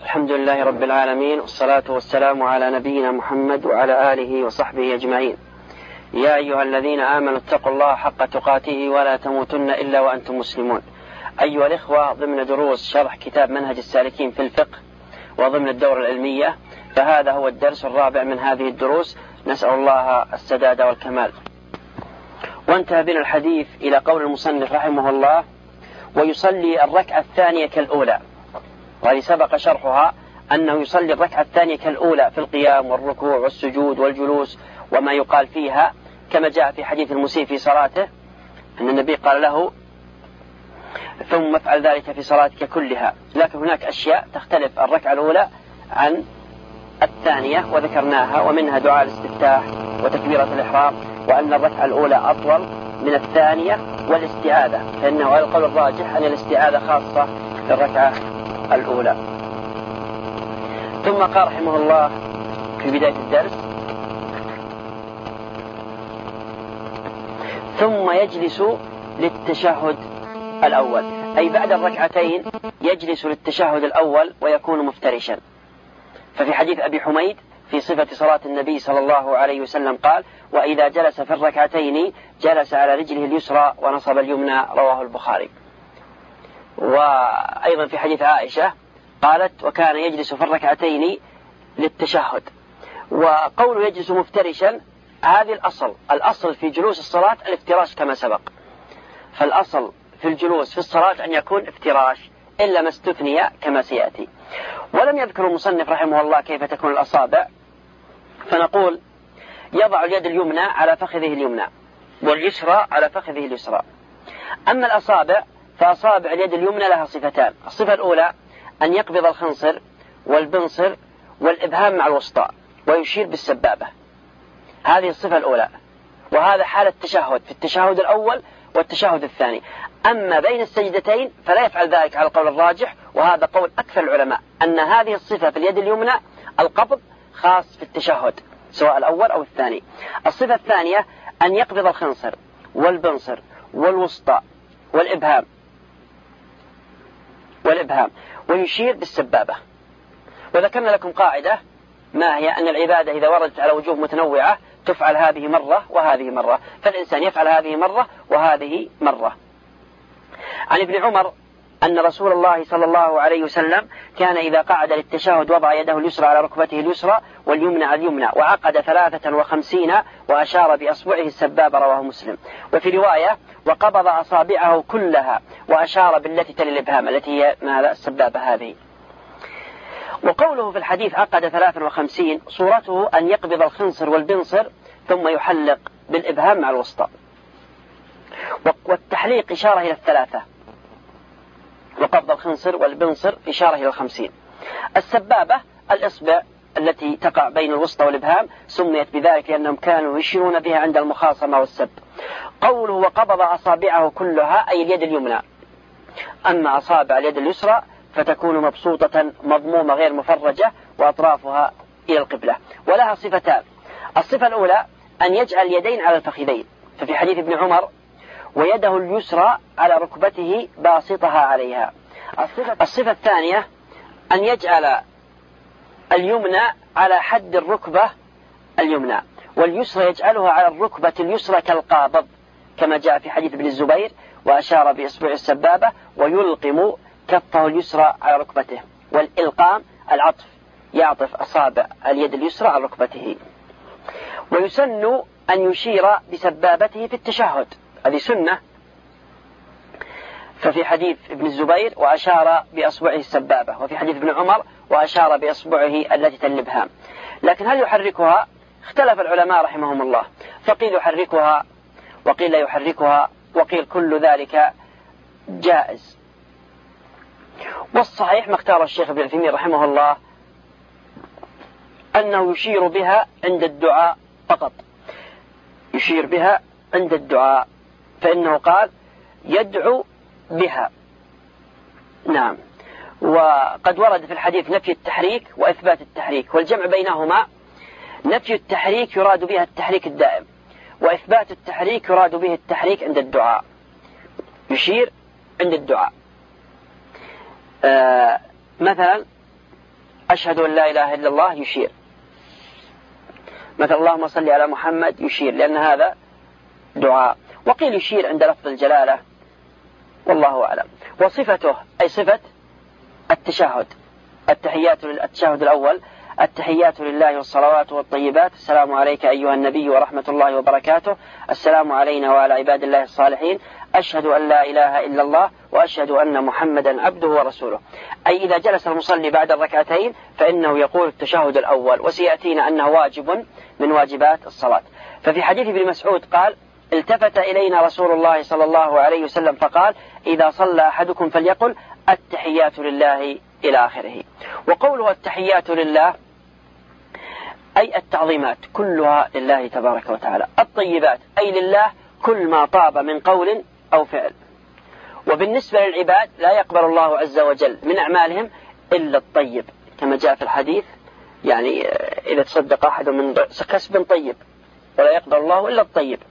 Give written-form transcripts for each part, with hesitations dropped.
الحمد لله رب العالمين، والصلاة والسلام على نبينا محمد وعلى آله وصحبه أجمعين. يا أيها الذين آمنوا اتقوا الله حق تقاته ولا تموتن إلا وأنتم مسلمون. أيها الإخوة، ضمن دروس شرح كتاب منهج السالكين في الفقه وضمن الدورة العلمية، فهذا هو الدرس الرابع من هذه الدروس، نسأل الله السداد والكمال. وانتهى بنا الحديث إلى قول المصنف رحمه الله: ويصلي الركعة الثانية كالأولى. وهذه سبق شرحها أنه يصلي الركعة الثانية كالأولى في القيام والركوع والسجود والجلوس وما يقال فيها، كما جاء في حديث المسيء في صلاته أن النبي قال له: ثم افعل ذلك في صلاتك كلها. لكن هناك أشياء تختلف الركعة الأولى عن الثانية وذكرناها، ومنها دعاء الاستفتاح وتكبيرة الإحرام، وأن الركعة الأولى أطول من الثانية، والاستعاذة، فإنه على القول الراجح أن الاستعاذة خاصة بالركعة الأولى. ثم قال رحمه الله في بداية الدرس: ثم يجلس للتشهد الأول، أي بعد الركعتين يجلس للتشهد الأول ويكون مفترشا. ففي حديث أبي حميد في صفة صلاة النبي صلى الله عليه وسلم قال: وإذا جلس في الركعتين جلس على رجله اليسرى ونصب اليمنى، رواه البخاري. وأيضا في حديث عائشة قالت: وكان يجلس في الركعتين للتشهد. وقوله يجلس مفترشا، هذه الأصل في جلوس الصلاة الافتراش كما سبق، فالأصل في الجلوس في الصلاة أن يكون افتراش، إلا ما استثني كما سيأتي. ولم يذكر المصنف رحمه الله كيف تكون الأصابع، فنقول: يضع اليد اليمنى على فخذه اليمنى واليسرى على فخذه اليسرى. أما الأصابع فأصابع اليد اليمنى لها صفتان: الصفة الأولى أن يقبض الخنصر والبنصر والإبهام مع الوسطى ويشير بالسبابة، هذه الصفة الأولى، وهذا حال التشهد في التشهد الأول والتشهد الثاني. أما بين السجدتين فلا يفعل ذلك على القول الراجح، وهذا قول أكثر العلماء، أن هذه الصفة في اليد اليمنى القبض خاص في التشهد سواء الأول أو الثاني. الصفة الثانية أن يقبض الخنصر والبنصر والوسطى والإبهام ويشير بالسبابة. وذكرنا لكم قاعدة ما هي: أن العبادة إذا وردت على وجوه متنوعة تفعل هذه مرة وهذه مرة، فالإنسان يفعل هذه مرة وهذه مرة. عن ابن عمر أن رسول الله صلى الله عليه وسلم كان إذا قعد للتشهد وضع يده اليسرى على ركبته اليسرى واليمنى على اليمنى، وعقد 53 وأشار بأصبعه السبابة، رواه مسلم. وفي رواية: وقبض أصابعه كلها وأشار بالتي تلي الإبهام، التي هي السبابة هذه. وقوله في الحديث عقد 53 صورته أن يقبض الخنصر والبنصر ثم يحلق بالإبهام مع الوسطى. والتحليق إشارة إلى الثلاثة، وقبض الخنصر والبنصر إشارة إلى 50. السبابة الإصبع التي تقع بين الوسطى والإبهام، سميت بذلك لأنهم كانوا يشيرون بها عند المخاصمة والسب. قوله وقبض أصابعه كلها أي اليد اليمنى. أما أصابع اليد اليسرى فتكون مبسوطة مضمومة غير مفرجة وأطرافها إلى القبلة، ولها صفتان: الصفة الأولى أن يجعل اليدين على الفخذين، ففي حديث ابن عمر: ويده اليسرى على ركبته باسطها عليها. الصفة الثانية أن يجعل اليمنى على حد الركبة اليمنى، واليسرى يجعلها على الركبة اليسرى كالقابض، كما جاء في حديث ابن الزبير: وأشار بإصبع السبابة ويلقم كفه اليسرى على ركبته. والإلقام العطف، يعطف أصابع اليد اليسرى على ركبته. ويسن أن يشير بسبابته في التشهد، هذه سنة، ففي حديث ابن الزبير: وأشار بأصبعه السبابة، وفي حديث ابن عمر: وأشار بأصبعه التي تلي الإبهام. لكن هل يحركها؟ اختلف العلماء رحمهم الله، فقيل يحركها وقيل لا يحركها، وقيل كل ذلك جائز. والصحيح ما اختار الشيخ ابن عثيمين رحمه الله أنه يشير بها عند الدعاء فقط، يشير بها عند الدعاء، فإنه قال: يدعو بها. نعم. وقد ورد في الحديث نفي التحريك وإثبات التحريك، والجمع بينهما: نفي التحريك يراد بها التحريك الدائم، وإثبات التحريك يراد به التحريك عند الدعاء، يشير عند الدعاء. مثلا أشهد أن لا إله إلا الله يشير، مثل اللهم صل على محمد يشير، لأن هذا دعاء. وقيل يشير عند لفظ الجلالة، والله أعلم. وصفته أي صفة التشهد، التشهد الأول: التحيات لله والصلوات والطيبات، السلام عليك أيها النبي ورحمة الله وبركاته، السلام علينا وعلى عباد الله الصالحين، أشهد أن لا إله إلا الله وأشهد أن محمدا عبده ورسوله. أي إذا جلس المصلي بعد الركعتين فإنه يقول التشهد الأول، وسيأتينا أنه واجب من واجبات الصلاة. ففي حديث ابن مسعود قال: التفت إلينا رسول الله صلى الله عليه وسلم فقال: إذا صلى أحدكم فليقل التحيات لله إلى آخره. وقوله التحيات لله أي التعظيمات كلها لله تبارك وتعالى، الطيبات أي لله كل ما طاب من قول أو فعل. وبالنسبة للعباد لا يقبل الله عز وجل من أعمالهم إلا الطيب، كما جاء في الحديث: يعني إذا تصدق أحد من كسب طيب ولا يقبل الله إلا الطيب،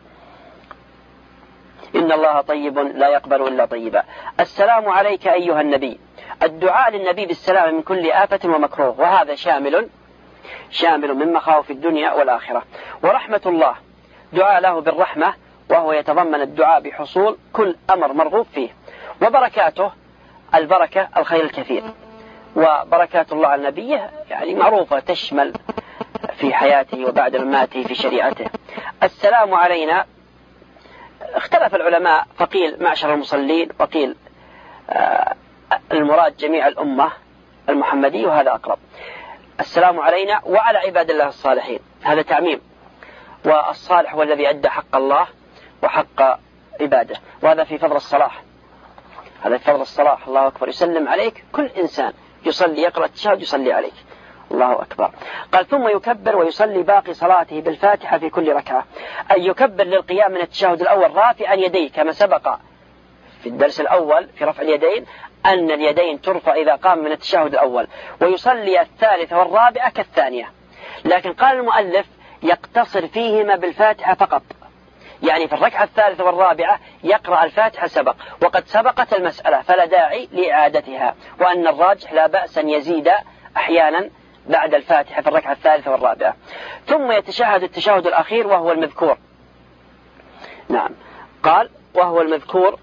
إن الله طيب لا يقبل إلا طيبا. السلام عليك أيها النبي، الدعاء للنبي بالسلام من كل آفة ومكروه، وهذا شامل من مخاوف الدنيا والآخرة. ورحمة الله دعاء له بالرحمة، وهو يتضمن الدعاء بحصول كل أمر مرغوب فيه. وبركاته البركة الخير الكثير، وبركات الله على نبيه يعني معروفة، تشمل في حياته وبعد مماته في شريعته. السلام علينا اختلف العلماء، فقيل معشر المصلين، وقيل المراد جميع الأمة المحمدية، وهذا أقرب. السلام علينا وعلى عباد الله الصالحين، هذا تعميم، والصالح هو الذي أدى حق الله وحق عباده، وهذا في فضل الصلاة، هذا في فضل الصلاة. الله أكبر، يسلم عليك كل إنسان يصلي يقرأ التشهد يصلي عليك، الله أكبر. قال: ثم يكبر ويصلي باقي صلاته بالفاتحة في كل ركعة، أي يكبر للقيام من التشهد الأول رافعا يديه، كما سبق في الدرس الأول في رفع اليدين أن اليدين ترفع إذا قام من التشهد الأول، ويصلي الثالثة والرابعة كالثانية. لكن قال المؤلف: يقتصر فيهما بالفاتحة فقط، يعني في الركعة الثالثة والرابعة يقرأ الفاتحة سبق، وقد سبقت المسألة فلا داعي لإعادتها، وأن الراجح لا بأس أن يزيد أحيانا بعد الفاتحة في الركعة الثالثة والرابعة. ثم يتشهد التشهد الأخير وهو المذكور. نعم، قال: وهو المذكور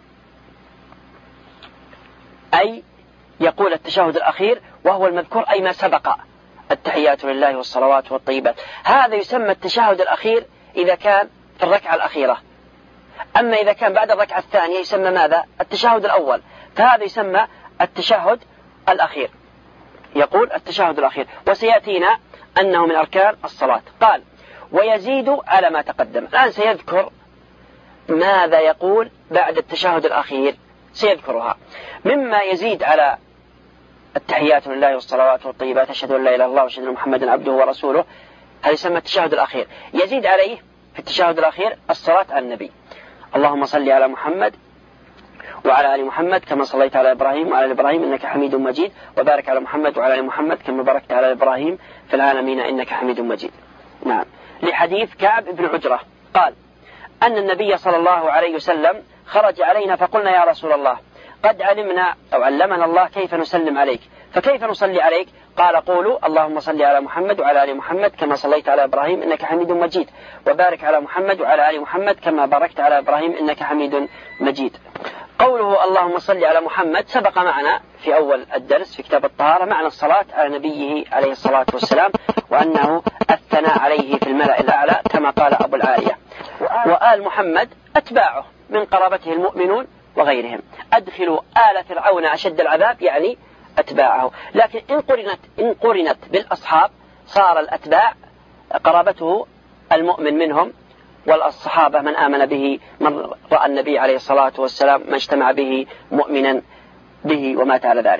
أي يقول التشهد الأخير وهو المذكور أي ما سبق، التحيات لله والصلوات والطيبات. هذا يسمى التشهد الأخير إذا كان في الركعة الأخيرة، أما إذا كان بعد الركعة الثانية يسمى ماذا؟ التشهد الأول، فهذا يسمى التشهد الأخير، يقول التشهد الأخير. وسيأتينا أنه من أركان الصلاة. قال: ويزيد على ما تقدم. الآن سيذكر ماذا يقول بعد التشهد الأخير، سيذكرها. مما يزيد على التحيات لله والصلوات والطيبات، أشهد أن لا إله إلا الله وأشهد أن محمدا عبده ورسوله، هذا يسمى التشهد الأخير. يزيد عليه في التشهد الأخير الصلاة على النبي: اللهم صل على محمد وعلى آل محمد كما صليت على إبراهيم وعلى آل إبراهيم إنك حميد مجيد، وبارك على محمد وعلى آل محمد كما باركت على إبراهيم في العالمين إنك حميد مجيد. نعم، لحديث كعب بن عجرة قال: أن النبي صلى الله عليه وسلم خرج علينا فقلنا: يا رسول الله، قد علمنا أو علمنا الله كيف نسلم عليك، فكيف نصلي عليك؟ قال: قولوا اللهم صل على محمد وعلى آل محمد كما صليت على إبراهيم إنك حميد مجيد، وبارك على محمد وعلى آل محمد كما باركت على إبراهيم إنك حميد مجيد. قوله اللهم صل على محمد سبق معنا في أول الدرس في كتاب الطهارة معنى الصلاة على نبيه عليه الصلاة والسلام، وأنه الثناء عليه في الملأ الأعلى كما قال أبو العالية. وآل محمد أتباعه من قرابته المؤمنون وغيرهم. أدخلوا آل فرعون أشد العذاب يعني أتباعه. لكن إن قرنت بالأصحاب صار الأتباع قرابته المؤمن منهم، والصحابة من آمن به، من رأى النبي عليه الصلاة والسلام، من اجتمع به مؤمنا به ومات على ذلك.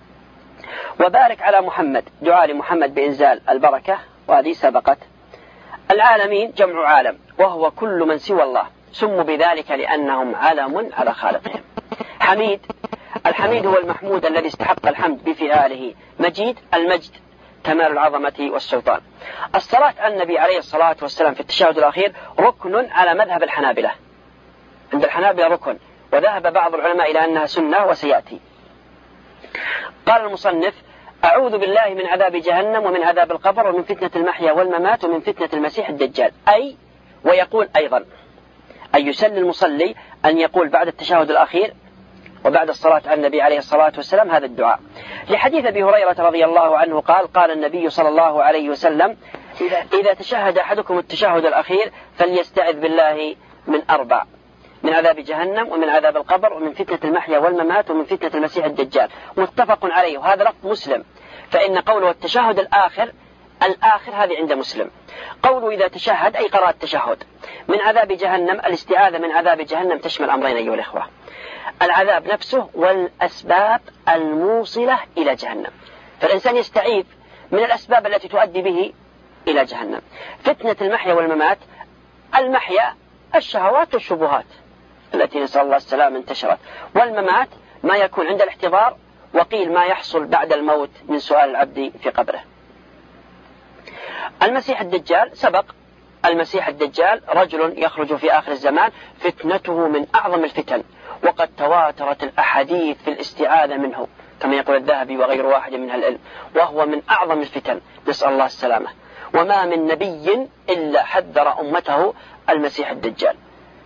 وبارك على محمد دعاء لمحمد بإنزال البركة، وهذه سبقت. العالمين جمع عالم، وهو كل من سوى الله، سموا بذلك لأنهم علم على خالقهم. حميد، الحميد هو المحمود الذي استحق الحمد بفعاله. مجيد، المجد كمال العظمة والسلطان. الصلاة على النبي عليه الصلاة والسلام في التشهد الأخير ركن على مذهب الحنابلة، عند الحنابلة ركن، وذهب بعض العلماء إلى أنها سنة وسيأتي. قال المصنف: أعوذ بالله من عذاب جهنم ومن عذاب القبر ومن فتنة المحيا والممات ومن فتنة المسيح الدجال. أي ويقول أيضا أن يسلي المصلي أن يقول بعد التشهد الأخير وبعد الصلاة على النبي عليه الصلاة والسلام هذا الدعاء، لحديث أبي هريرة رضي الله عنه قال النبي صلى الله عليه وسلم: إذا تشهد أحدكم التشهد الأخير فليستعذ بالله من 4: من عذاب جهنم ومن عذاب القبر ومن فتنة المحيا والممات ومن فتنة المسيح الدجال. متفق عليه، وهذا لفظ مسلم، فإن قوله التشهد الآخر هذه عند مسلم. قوله إذا تشهد أي قرأ التشهد. من عذاب جهنم، الاستعاذة من عذاب جهنم تشمل أمرين أيها الإخوة: العذاب نفسه والأسباب الموصلة إلى جهنم، فالإنسان يستعيذ من الأسباب التي تؤدي به إلى جهنم. فتنة المحيا والممات، المحيا الشهوات والشبهات التي نسأل الله السلامة انتشرت، والممات ما يكون عند الاحتضار، وقيل ما يحصل بعد الموت من سؤال العبد في قبره. المسيح الدجال سبق. المسيح الدجال رجل يخرج في آخر الزمان، فتنته من أعظم الفتن، وقد تواترت الأحاديث في الاستعاذة منه كما يقول الذهبي وغير واحد من العلم، وهو من أعظم الفتن، نسأل الله السلامة. وما من نبي إلا حذر أمته المسيح الدجال،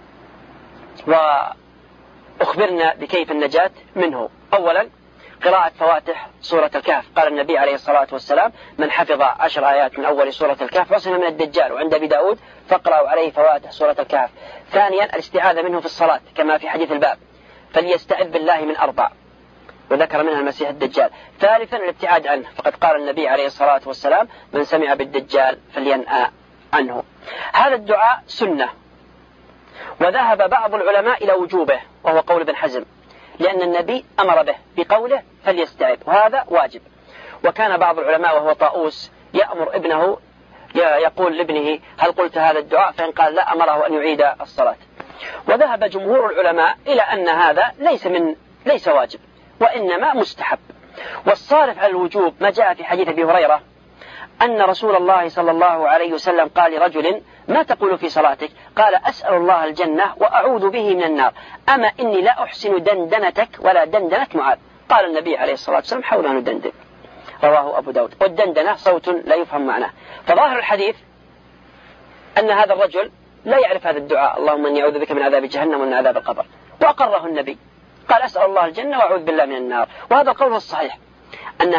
وأخبرنا بكيف النجاة منه. أولا قراءة فواتح سورة الكهف. قال النبي عليه الصلاة والسلام: من حفظ 10 آيات من أول سورة الكهف عصم من الدجال. وعند أبي داود: فاقرأوا عليه فواتح سورة الكهف. ثانيا الاستعاذة منه في الصلاة كما في حديث الباب: فليستعذ بالله من 4، وذكر منها المسيح الدجال. ثالثا الابتعاد عنه، فقد قال النبي عليه الصلاة والسلام: من سمع بالدجال فلينأى عنه. هذا الدعاء سنة، وذهب بعض العلماء إلى وجوبه، وهو قول ابن حزم، لأن النبي أمر به بقوله فليستعذ، وهذا واجب. وكان بعض العلماء وهو طاؤوس يأمر ابنه، يقول لابنه: هل قلت هذا الدعاء؟ فإن قال لا أمره أن يعيد الصلاة. وذهب جمهور العلماء إلى أن هذا ليس واجب، وإنما مستحب. والصارف على الوجوب ما جاء في حديث أبي هريرة أن رسول الله صلى الله عليه وسلم قال لرجل: ما تقول في صلاتك؟ قال: أسأل الله الجنة وأعوذ به من النار، أما إني لا أحسن دندنتك ولا دندنة معاذ. قال النبي عليه الصلاة والسلام: حول ندندن. رواه أبو داود. والدندنة صوت لا يفهم معناه. فظاهر الحديث أن هذا الرجل لا يعرف هذا الدعاء: اللهم إني أعوذ بك من عذاب جهنم ومن عذاب القبر، وأقره النبي، قال: أسأل الله الجنة وأعوذ بالله من النار. وهذا القول الصحيح، أن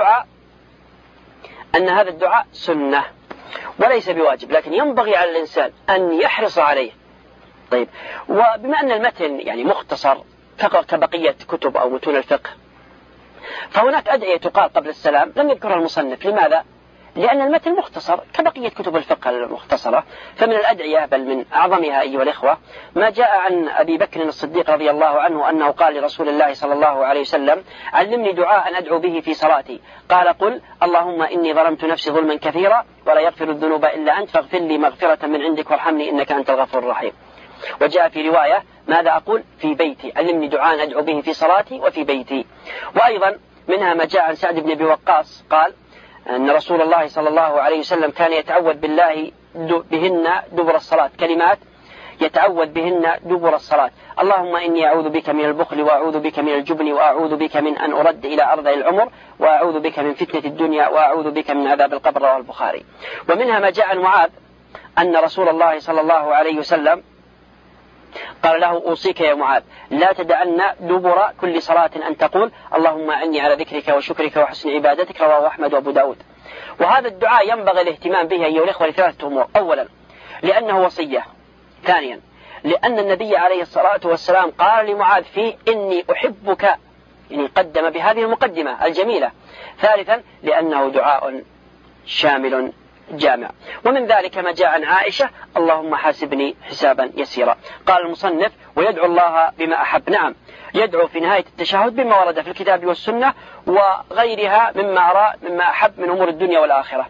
هذا الدعاء سنة وليس بواجب، لكن ينبغي على الإنسان أن يحرص عليه. طيب، وبما أن المتن يعني مختصر كبقية كتب أو متون الفقه، فهناك أدعية تقال قبل السلام لم يذكرها المصنف. لماذا؟ لأن المتن مختصر كبقية كتب الفقه المختصرة. فمن الأدعية، بل من أعظمها أيها الإخوة، ما جاء عن أبي بكر الصديق رضي الله عنه أنه قال لرسول الله صلى الله عليه وسلم: علمني دعاء أدعو به في صلاتي. قال: قل: اللهم إني ظلمت نفسي ظلما كثيرا ولا يغفر الذنوب إلا أنت فاغفر لي مغفرة من عندك وارحمني إنك أنت الغفور الرحيم. وجاء في رواية: ماذا أقول في بيتي؟ علمني دعاء أدعو به في صلاتي وفي بيتي. وأيضا منها ما جاء عن سعد بن أبي وقاص قال أن رسول الله صلى الله عليه وسلم كان يتعوذ بالله بهن دبر الصلاة، كلمات يتعوذ بهن دبر الصلاة: اللهم إني أعوذ بك من البخل، وأعوذ بك من الجبن، وأعوذ بك من أن أرد إلى أرض العمر، وأعوذ بك من فتنة الدنيا، وأعوذ بك من عذاب القبر. رواه البخاري. ومنها ما جاء عن معاذ أن رسول الله صلى الله عليه وسلم قال له: أوصيك يا معاذ لا تدعن دبر كل صلاة أن تقول: اللهم أعني على ذكرك وشكرك وحسن عبادتك. رواه أحمد وأبو داود. وهذا الدعاء ينبغي الاهتمام به أيها الإخوة لثلاثة أمور: أولا لأنه وصية، ثانيا لأن النبي عليه الصلاة والسلام قال لمعاذ فيه: إني أحبك، يعني قدم بهذه المقدمة الجميلة، ثالثا لأنه دعاء شامل جامع. ومن ذلك ما جاء عن عائشة: اللهم حاسبني حسابا يسيرا. قال المصنف: ويدعو الله بما أحب. نعم، يدعو في نهاية التشهد بما ورد في الكتاب والسنة وغيرها مما أحب من أمور الدنيا والآخرة.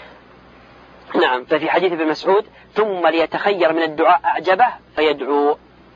نعم، ففي حديث ابن مسعود: ثم ليتخير من الدعاء أعجبه فيدعو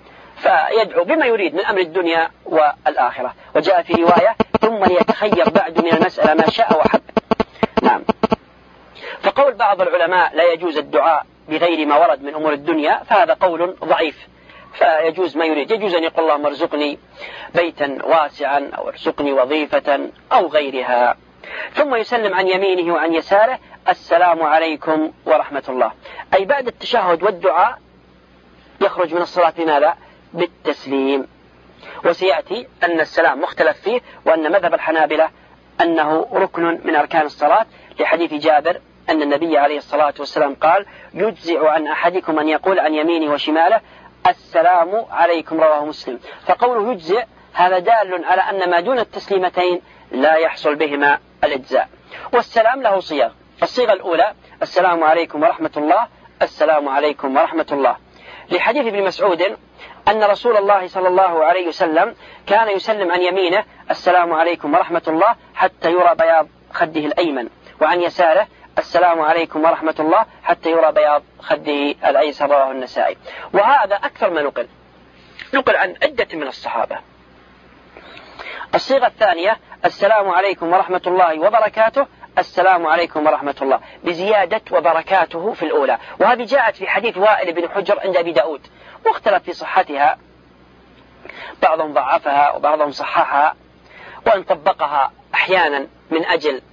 بما يريد من أمر الدنيا والآخرة. وجاء في رواية: ثم ليتخير بعد من المسألة ما شاء وحب. نعم. فقول بعض العلماء لا يجوز الدعاء بغير ما ورد من أمور الدنيا فهذا قول ضعيف، فيجوز ما يريد. يجوز أن يقول: اللهم ارزقني بيتا واسعا، أو ارزقني وظيفة، أو غيرها. ثم يسلم عن يمينه وعن يساره: السلام عليكم ورحمة الله. أي بعد التشهد والدعاء يخرج من الصلاة بماذا؟ بالتسليم. وسيأتي أن السلام مختلف فيه، وأن مذهب الحنابلة أنه ركن من أركان الصلاة، لحديث جابر أن النبي عليه الصلاة والسلام قال: يجزع عن أحدكم أن يقول عن يمينه وشماله السلام عليكم، رواه مسلم. فقوله يجزع هذا دال على أن ما دون التسليمتين لا يحصل بهما الإجزاء. والسلام له صيغ: الصيغة الأولى السلام عليكم ورحمة الله، السلام عليكم ورحمة الله، لحديث ابن مسعود أن رسول الله صلى الله عليه وسلم كان يسلم عن يمينه السلام عليكم ورحمة الله حتى يرى بياض خده الأيمن، وعن يساره السلام عليكم ورحمة الله حتى يرى بياض خده الأيسر، رواه النسائي. وهذا أكثر ما نقل عن عدة من الصحابة. الصيغة الثانية السلام عليكم ورحمة الله وبركاته، السلام عليكم ورحمة الله، بزيادة وبركاته في الأولى. وهذه جاءت في حديث وائل بن حجر عند أبي داود، واختلف في صحتها، بعضهم ضعفها وبعضهم صححها، وأن طبقها أحيانا من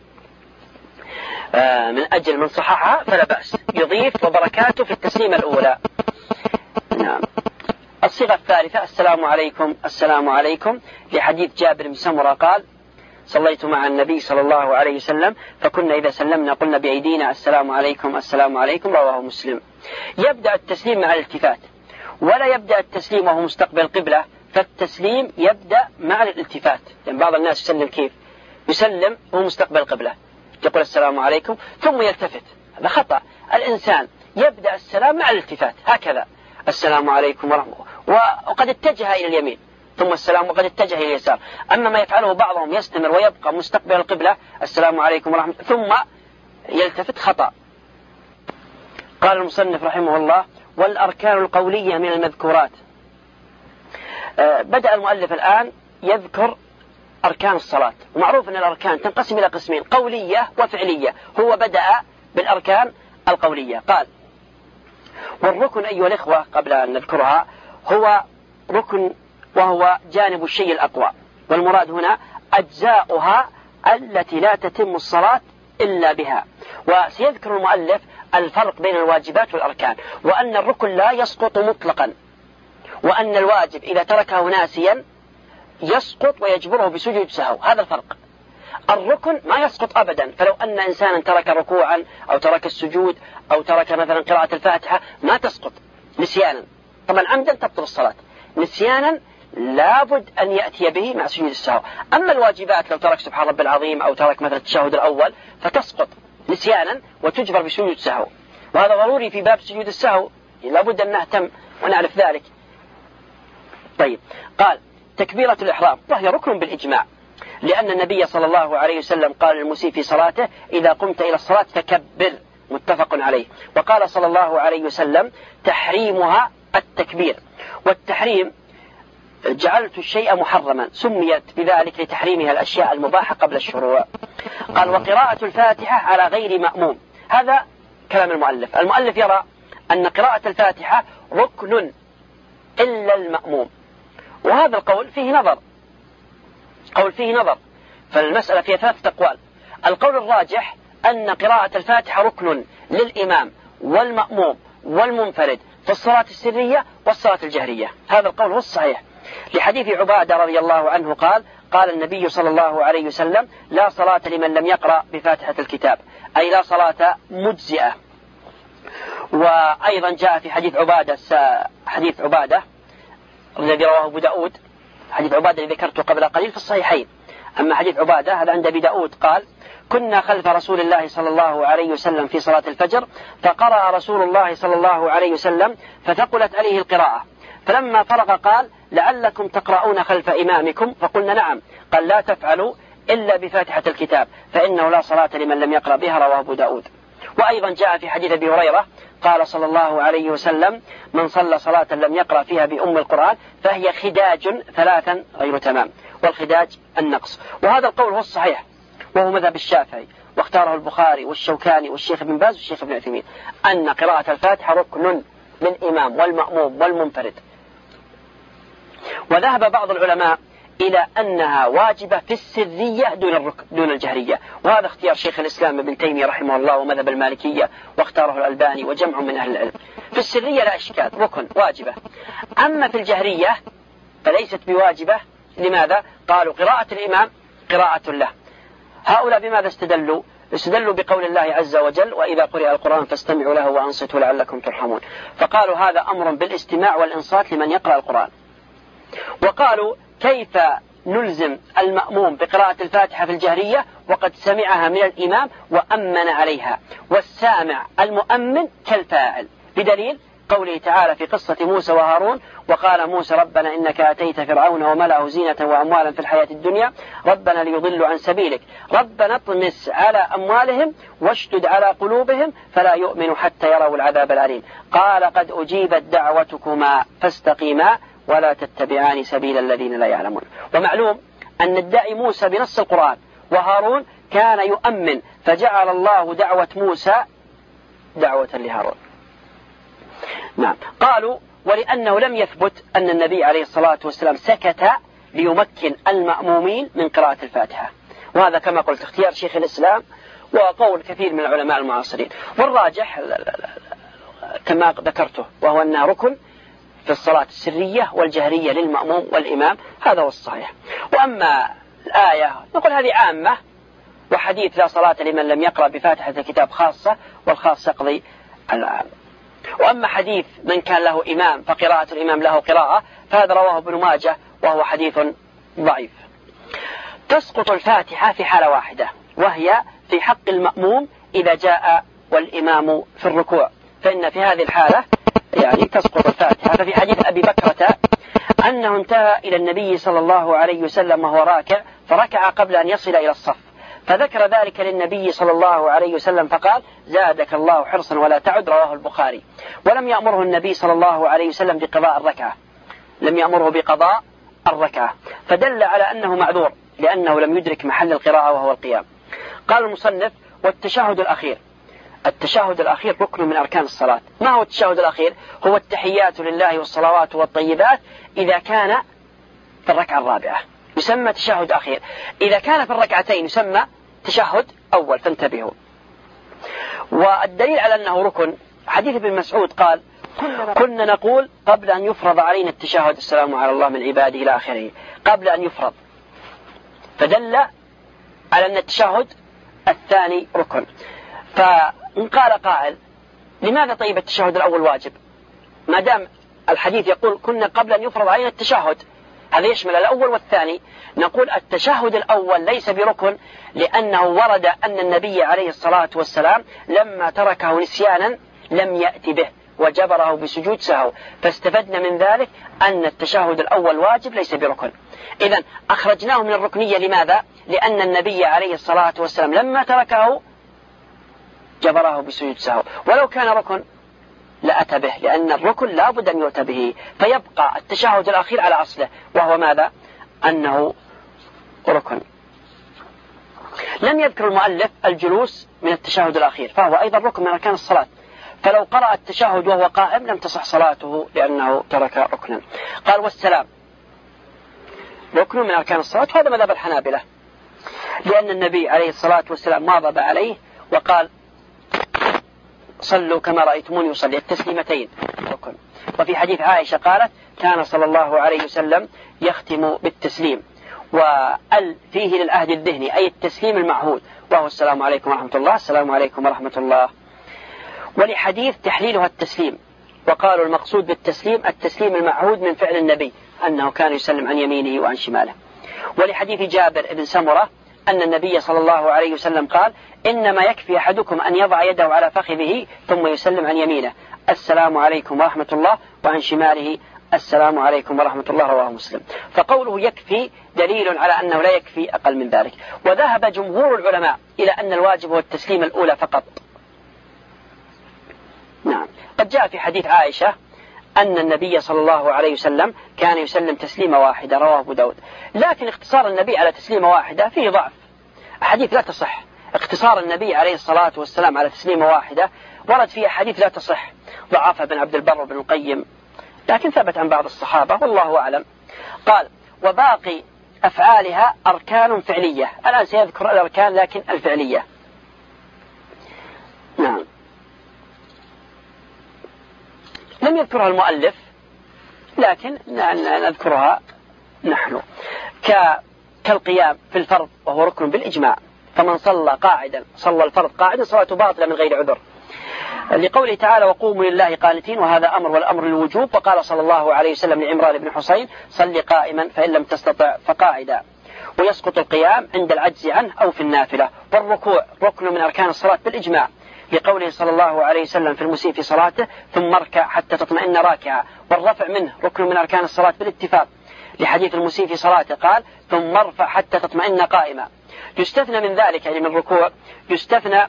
أجل من صححها فلا بأس، يضيف وبركاته في التسليمة الأولى. نعم. الصيغة الثالثة السلام عليكم، السلام عليكم، لحديث جابر بن سمرة قال: صليت مع النبي صلى الله عليه وسلم فكنا إذا سلمنا قلنا بأيدينا السلام عليكم، السلام عليكم، رواه مسلم. يبدأ التسليم مع الالتفات، ولا يبدأ التسليم وهو مستقبل القبلة، فالتسليم يبدأ مع الالتفات. يعني بعض الناس يسلم كيف؟ يسلم وهو مستقبل القبلة، يقول السلام عليكم ثم يلتفت، هذا خطأ. الإنسان يبدأ السلام مع الالتفات، هكذا السلام عليكم ورحمة الله، وقد اتجه إلى اليمين ثم السلام، وقد اتجه إلى اليسار. أما ما يفعله بعضهم يستمر ويبقى مستقبل القبلة السلام عليكم ورحمة ثم يلتفت، خطأ. قال المصنف رحمه الله: والأركان القولية من المذكورات. بدأ المؤلف الآن يذكر أركان الصلاة، ومعروف أن الأركان تنقسم إلى قسمين: قولية وفعلية. هو بدأ بالأركان القولية، قال: والركن أيها الإخوة قبل أن نذكرها هو ركن وهو جانب الشيء الأقوى، والمراد هنا أجزاؤها التي لا تتم الصلاة إلا بها. وسيذكر المؤلف الفرق بين الواجبات والأركان، وأن الركن لا يسقط مطلقا، وأن الواجب إذا تركه ناسيا يسقط ويجبره بسجود سهو، هذا الفرق. الركن ما يسقط أبدا، فلو أن إنسانا ترك ركوعا أو ترك السجود أو ترك مثلا قراءة الفاتحة ما تسقط نسيانا، طبعا عمدا تبطل الصلاة، نسيانا لابد أن يأتي به مع سجود السهو. أما الواجبات لو ترك سبحان رب العظيم أو ترك مثلا التشهد الأول فتسقط نسيانا وتجبر بسجود السهو، وهذا ضروري في باب سجود السهو، لابد أن نهتم ونعرف ذلك. طيب، قال: تكبيرة الإحرام، وهي ركن بالإجماع، لأن النبي صلى الله عليه وسلم قال للمسيء في صلاته: إذا قمت إلى الصلاة فكبر، متفق عليه. وقال صلى الله عليه وسلم: تحريمها التكبير. والتحريم جعلت الشيء محرما، سميت بذلك لتحريمها الأشياء المباحة قبل الشروع. قال: وقراءة الفاتحة على غير مأموم، هذا كلام المؤلف. المؤلف يرى أن قراءة الفاتحة ركن إلا المأموم، وهذا القول فيه نظر، فالمسألة فيها 3 أقوال. القول الراجح أن قراءة الفاتحة ركن للإمام والمأموم والمنفرد في الصلاة السرية والصلاة الجهرية، هذا القول هو الصحيح، لحديث عبادة رضي الله عنه قال النبي صلى الله عليه وسلم: لا صلاة لمن لم يقرأ بفاتحة الكتاب، أي لا صلاة مجزئة. وأيضا جاء في حديث عبادة الذي رواه أبو داود، حديث عبادة الذي ذكرته قبل قليل في الصحيحين. أما حديث عبادة هذا عند أبي داود قال: كنا خلف رسول الله صلى الله عليه وسلم في صلاة الفجر، فقرأ رسول الله صلى الله عليه وسلم فثقلت عليه القراءة، فلما فرغ قال: لعلكم تقرؤون خلف إمامكم، فقلنا: نعم. قال: لا تفعلوا إلا بفاتحة الكتاب، فإنه لا صلاة لمن لم يقرأ بها، رواه أبو داود. وأيضا جاء في حديث أبي هريرة قال صلى الله عليه وسلم: من صلى صلاة لم يقرأ فيها بأم القرآن فهي خداج 3 غير تمام، والخداج النقص. وهذا القول هو الصحيح، وهو مذهب الشافعي، واختاره البخاري والشوكاني والشيخ ابن باز والشيخ ابن عثيمين، أن قراءة الفاتحة ركن للإمام والمأموم والمنفرد. وذهب بعض العلماء إلى أنها واجبة في السرية دون الجهرية، وهذا اختيار شيخ الإسلام ابن تيمية رحمه الله ومذهب المالكية، واختاره الألباني وجمع من أهل العلم. في السرية لا إشكال، ركن واجبة. أما في الجهرية فليست بواجبة. لماذا؟ قالوا قراءة الإمام قراءة له. هؤلاء بماذا استدلوا؟ استدلوا بقول الله عز وجل: وإذا قرئ القرآن فاستمعوا له وأنصتوا لعلكم ترحمون. فقالوا هذا أمر بالاستماع والإنصات لمن يقرأ القرآن. وقالوا كيف نلزم المأموم بقراءة الفاتحة في الجهرية وقد سمعها من الإمام وأمن عليها، والسامع المؤمن كالفاعل، بدليل قوله تعالى في قصة موسى وهارون: وقال موسى ربنا إنك أتيت فرعون وملأه زينة وأموالا في الحياة الدنيا ربنا ليضلوا عن سبيلك ربنا اطمس على أموالهم واشدد على قلوبهم فلا يؤمنوا حتى يروا العذاب الأليم قال قد أجيبت دعوتكما فاستقيما ولا تتبعان سبيل الذين لا يعلمون. ومعلوم أن ادعي موسى بنص القرآن وهارون كان يؤمن، فجعل الله دعوة موسى دعوة لهارون. نعم. قالوا ولأنه لم يثبت أن النبي عليه الصلاة والسلام سكت ليمكن المأمومين من قراءة الفاتحة، وهذا كما قلت اختيار شيخ الإسلام وقول كثير من العلماء المعاصرين. والراجح كما ذكرته وهو أنها ركن في الصلاة السرية والجهرية للمأموم والإمام، هذا هو الصحيح. وأما الآية نقول هذه عامة، وحديث لا صلاة لمن لم يقرأ بفاتحة الكتاب خاصة، والخاص يقضي العام. وأما حديث من كان له إمام فقراءة الإمام له قراءة فهذا رواه ابن ماجه وهو حديث ضعيف. تسقط الفاتحة في حالة واحدة، وهي في حق المأموم إذا جاء والإمام في الركوع، فإن في هذه الحالة تسقط الفاتحة. ففي حديث أبي بكرة أنه انتهى إلى النبي صلى الله عليه وسلم وهو راكع فركع قبل أن يصل إلى الصف، فذكر ذلك للنبي صلى الله عليه وسلم فقال زادك الله حرصا ولا تعد، رواه البخاري. ولم يأمره النبي صلى الله عليه وسلم بقضاء الركعة، لم يأمره بقضاء الركعة، فدل على أنه معذور لأنه لم يدرك محل القراءة وهو القيام. قال المصنف والتشهد الأخير. التشهد الأخير ركن من أركان الصلاة. ما هو التشهد الأخير؟ هو التحيات لله والصلوات والطيبات إذا كان في الركعة الرابعة يسمى تشهد أخير، إذا كان في الركعتين يسمى تشهد أول، فانتبهوا. والدليل على أنه ركن حديث ابن مسعود قال كنا نقول قبل أن يفرض علينا التشهد السلام على الله من عباده إلى آخره، قبل أن يفرض، فدل على أن التشهد الثاني ركن. فإن قال قائل لماذا طيب التشهد الأول واجب ما دام الحديث يقول كنا قبل أن يفرض علينا التشهد، هذا يشمل الأول والثاني. نقول التشهد الأول ليس بركن لأنه ورد أن النبي عليه الصلاة والسلام لما تركه نسيانا لم يأتي به وجبره بسجود سهو، فاستفدنا من ذلك أن التشهد الأول واجب ليس بركن. إذن أخرجناه من الركنية. لماذا؟ لأن النبي عليه الصلاة والسلام لما تركه جبره بسجود سهو، ولو كان ركن لأتى به، لأن الركن لا بد أن يؤتى به، فيبقى التشهد الأخير على أصله وهو ماذا؟ أنه ركن. لم يذكر المؤلف الجلوس من التشهد الأخير، فهو أيضا ركن من أركان الصلاة، فلو قرأ التشهد وهو قائم لم تصح صلاته لأنه ترك ركنا. قال والسلام ركن من أركان الصلاة، وهذا مذهب الحنابلة، لأن النبي عليه الصلاة والسلام واظب عليه وقال صلوا كما رأيتموني يصلي، التسليمتين ركن. وفي حديث عائشة قالت كان صلى الله عليه وسلم يختم بالتسليم، وال فيه للعهد الذهني أي التسليم المعهود، وهو السلام عليكم ورحمة الله، السلام عليكم ورحمة الله. ولحديث تحليلها التسليم، وقالوا المقصود بالتسليم التسليم المعهود من فعل النبي أنه كان يسلم عن يمينه وعن شماله. ولحديث جابر بن سمرة أن النبي صلى الله عليه وسلم قال إنما يكفي أحدكم أن يضع يده على فخذه ثم يسلم عن يمينه السلام عليكم ورحمة الله، وعن شماله السلام عليكم ورحمة الله، رواه مسلم. فقوله يكفي دليل على أنه لا يكفي أقل من ذلك. وذهب جمهور العلماء إلى أن الواجب هو التسليم الأولى فقط. نعم، قد جاء في حديث عائشة أن النبي صلى الله عليه وسلم كان يسلم تسليمة واحدة، رواه أبو داود، لكن اختصار النبي على تسليمة واحدة فيه ضعف، أحاديث لا تصح. اختصار النبي عليه الصلاة والسلام على تسليمة واحدة ورد فيها حديث لا تصح، ضعف ابن عبد البر بن القيم، لكن ثبت عن بعض الصحابة والله أعلم. قال وباقي أفعالها أركان فعلية. الآن سيذكر الأركان لكن الفعلية. نعم. لم يذكرها المؤلف لكن نذكرها نحن، كالقيام في الفرض وهو ركن بالإجماع، فمن صلى قاعدا صلى الفرض قاعدا صلاته باطلة من غير عذر، لقوله تعالى وقوموا لله قانتين، وهذا أمر والأمر الوجوب. وقال صلى الله عليه وسلم لعمران بن حسين صل قائما فإن لم تستطع فقاعدا. ويسقط القيام عند العجز عنه أو في النافلة. والركوع ركن من أركان الصلاة بالإجماع، لقوله صلى الله عليه وسلم في المسيء في صلاته ثم اركع حتى تطمئن راكعا. والرفع منه ركن من أركان الصلاة بالاتفاق، لحديث المسيء في صلاته قال ثم ارفع حتى تطمئن قائما. يستثنى من ذلك يعني من الركوع يستثنى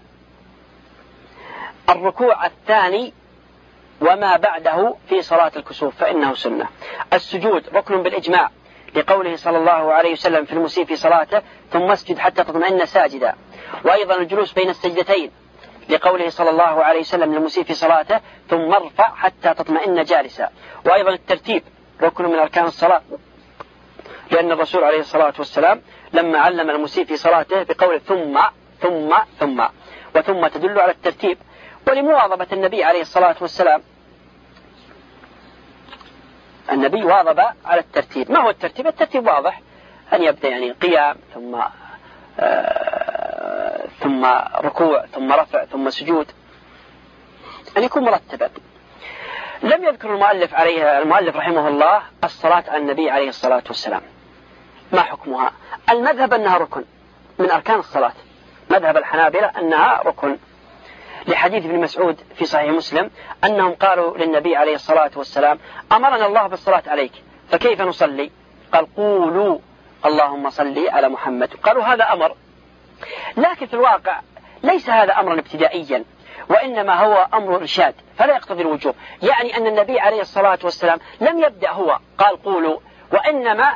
الركوع الثاني وما بعده في صلاة الكسوف فإنه سنة. السجود ركن بالإجماع، لقوله صلى الله عليه وسلم في المسيء في صلاته ثم اسجد حتى تطمئن ساجدا. وأيضا الجلوس بين السجدتين، لقوله صلى الله عليه وسلم للمسيء في صلاته ثم ارفع حتى تطمئن جالسا. وأيضا الترتيب ركن من أركان الصلاة، لأن الرسول عليه الصلاة والسلام لما علم المسيء في صلاته بقوله ثم ثم ثم، وثم تدل على الترتيب. ولمواظبة النبي عليه الصلاة والسلام، النبي واظب على الترتيب. ما هو الترتيب؟ الترتيب واضح، أن يبدأ يعني قيام ثم ركوع ثم رفع ثم سجود، أن يكون مرتبا. لم يذكر المؤلف رحمه الله الصلاة على النبي عليه الصلاة والسلام، ما حكمها؟ المذهب أنها ركن من أركان الصلاة، مذهب الحنابلة أنها ركن، لحديث ابن مسعود في صحيح مسلم أنهم قالوا للنبي عليه الصلاة والسلام أمرنا الله بالصلاة عليك فكيف نصلي؟ قال قولوا اللهم صل على محمد. قالوا هذا أمر، لكن في الواقع ليس هذا أمرا ابتدائيا، وإنما هو أمر إرشاد فلا يقتضي الوجوب. يعني أن النبي عليه الصلاة والسلام لم يبدأ هو قال قولوا، وإنما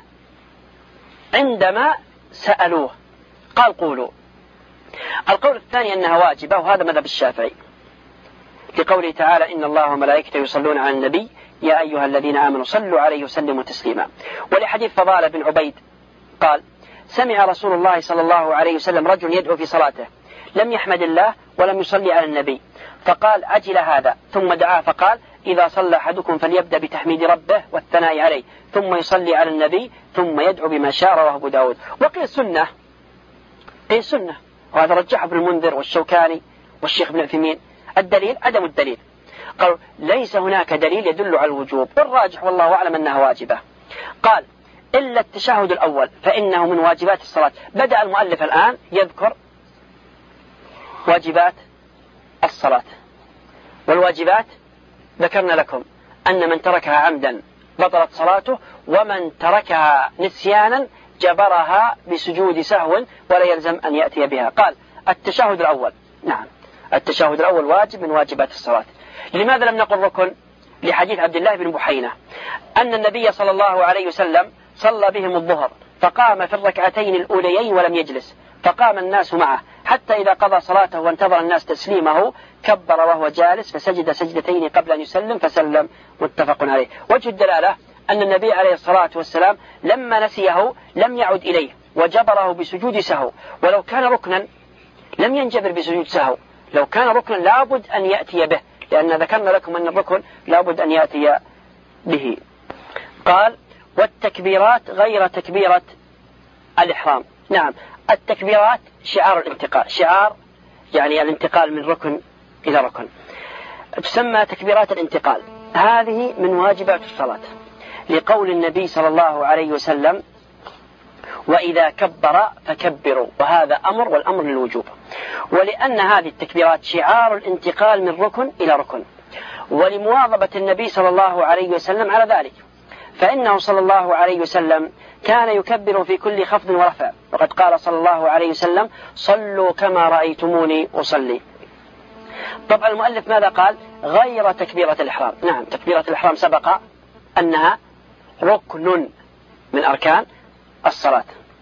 عندما سألوه قال قولوا. القول الثاني أنها واجبة، وهذا مذهب الشافعي، لقوله تعالى إن الله وملائكته يصلون على النبي يا أيها الذين آمنوا صلوا عليه وسلموا تسليما. ولحديث فضالة بن عبيد قال سمع رسول الله صلى الله عليه وسلم رجل يدعو في صلاته لم يحمد الله ولم يصلي على النبي، فقال عجل هذا، ثم دعاه فقال إذا صلى أحدكم فليبدأ بتحميد ربه والثناء عليه ثم يصلي على النبي ثم يدعو بما شاء. رواه أبو داود. وقيل سنة، قيل سنة، وهذا رجح ابن المنذر والشوكاني والشيخ ابن عثيمين. الدليل عدم الدليل، قالوا ليس هناك دليل يدل على الوجوب، والراجح والله أعلم أنها واجبة. قال إلا التشهد الأول فإنه من واجبات الصلاة. بدأ المؤلف الآن يذكر واجبات الصلاة، والواجبات ذكرنا لكم أن من تركها عمدا بطلت صلاته، ومن تركها نسيانا جبرها بسجود سهو ولا يلزم أن يأتي بها. قال التشهد الأول، نعم التشهد الأول واجب من واجبات الصلاة. لماذا لم نقل ركن؟ لحديث عبد الله بن بحينة أن النبي صلى الله عليه وسلم صلى بهم الظهر فقام في الركعتين الأوليين ولم يجلس، فقام الناس معه حتى إذا قضى صلاته وانتظر الناس تسليمه كبر وهو جالس فسجد سجدتين قبل أن يسلم فسلم، متفق عليه. وجه الدلالة أن النبي عليه الصلاة والسلام لما نسيه لم يعد إليه وجبره بسجود سهو، ولو كان ركنا لم ينجبر بسجود سهو، لو كان ركنا لابد أن يأتي به، لأن ذكرنا لكم أن الركن لابد أن يأتي به. قال والتكبيرات غير تكبيرة الإحرام. نعم التكبيرات شعار الانتقال، شعار يعني الانتقال من ركن إلى ركن، تسمى تكبيرات الانتقال. هذه من واجبات الصلاة، لقول النبي صلى الله عليه وسلم وإذا كبر فكبروا، وهذا أمر والأمر للوجوب. ولأن هذه التكبيرات شعار الانتقال من ركن إلى ركن، ولمواظبة النبي صلى الله عليه وسلم على ذلك، فإنه صلى الله عليه وسلم كان يكبر في كل خفض ورفع، وقد قال صلى الله عليه وسلم صلوا كما رأيتموني أصلي. طبعا المؤلف ماذا قال؟ غير تكبيرة الإحرام. نعم تكبيرة الإحرام سبق أنها ركن من أركان الصلاة.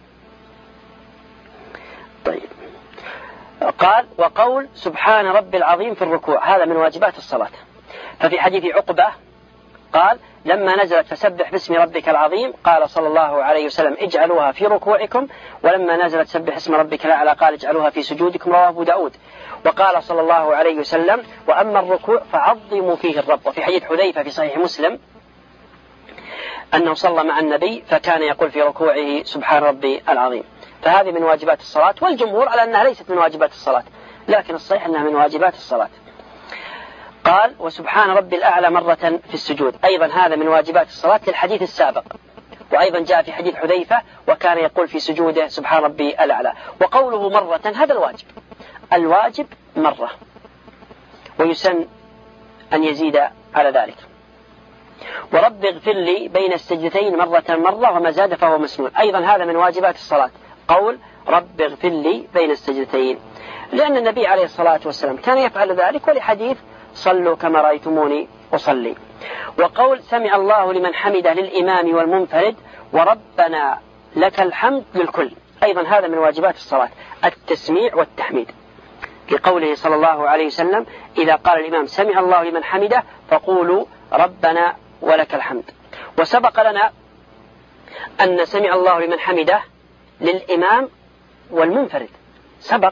طيب قال وقول سبحان ربي العظيم في الركوع، هذا من واجبات الصلاة. ففي حديث عقبة قال لما نزلت فسبح باسم ربك العظيم قال صلى الله عليه وسلم اجعلوها في ركوعكم، ولما نزلت سبح اسم ربك الأعلى قال اجعلوها في سجودكم، رواه أبو داود. وقال صلى الله عليه وسلم وأما الركوع فعظموا فيه الرب. وفي حديث حذيفة في صحيح مسلم أنه صلى مع النبي فكان يقول في ركوعه سبحان ربي العظيم. فهذه من واجبات الصلاة، والجمهور على أنها ليست من واجبات الصلاة، لكن الصحيح أنها من واجبات الصلاة. قال وسبحان ربي الأعلى مرة في السجود، أيضا هذا من واجبات الصلاة للحديث السابق. وأيضا جاء في حديث حذيفة وكان يقول في سجوده سبحان ربي الأعلى. وقوله مرة هذا الواجب، الواجب مرة، ويسن أن يزيد على ذلك. ورب اغفر لي بين السجدتين مرة وما زاد فهو مسنون، أيضا هذا من واجبات الصلاة، قول رب اغفر لي بين السجدتين، لأن النبي عليه الصلاة والسلام كان يفعل ذلك، ولحديث صلوا كما رأيتموني أصلي. وقول سمع الله لمن حمده للإمام والمنفرد وربنا لك الحمد للكل، أيضا هذا من واجبات الصلاة، التسميع والتحميد، لقوله صلى الله عليه وسلم إذا قال الإمام سمع الله لمن حمده فقولوا ربنا ولك الحمد. وسبق لنا أن سمع الله لمن حمده للإمام والمنفرد سبق،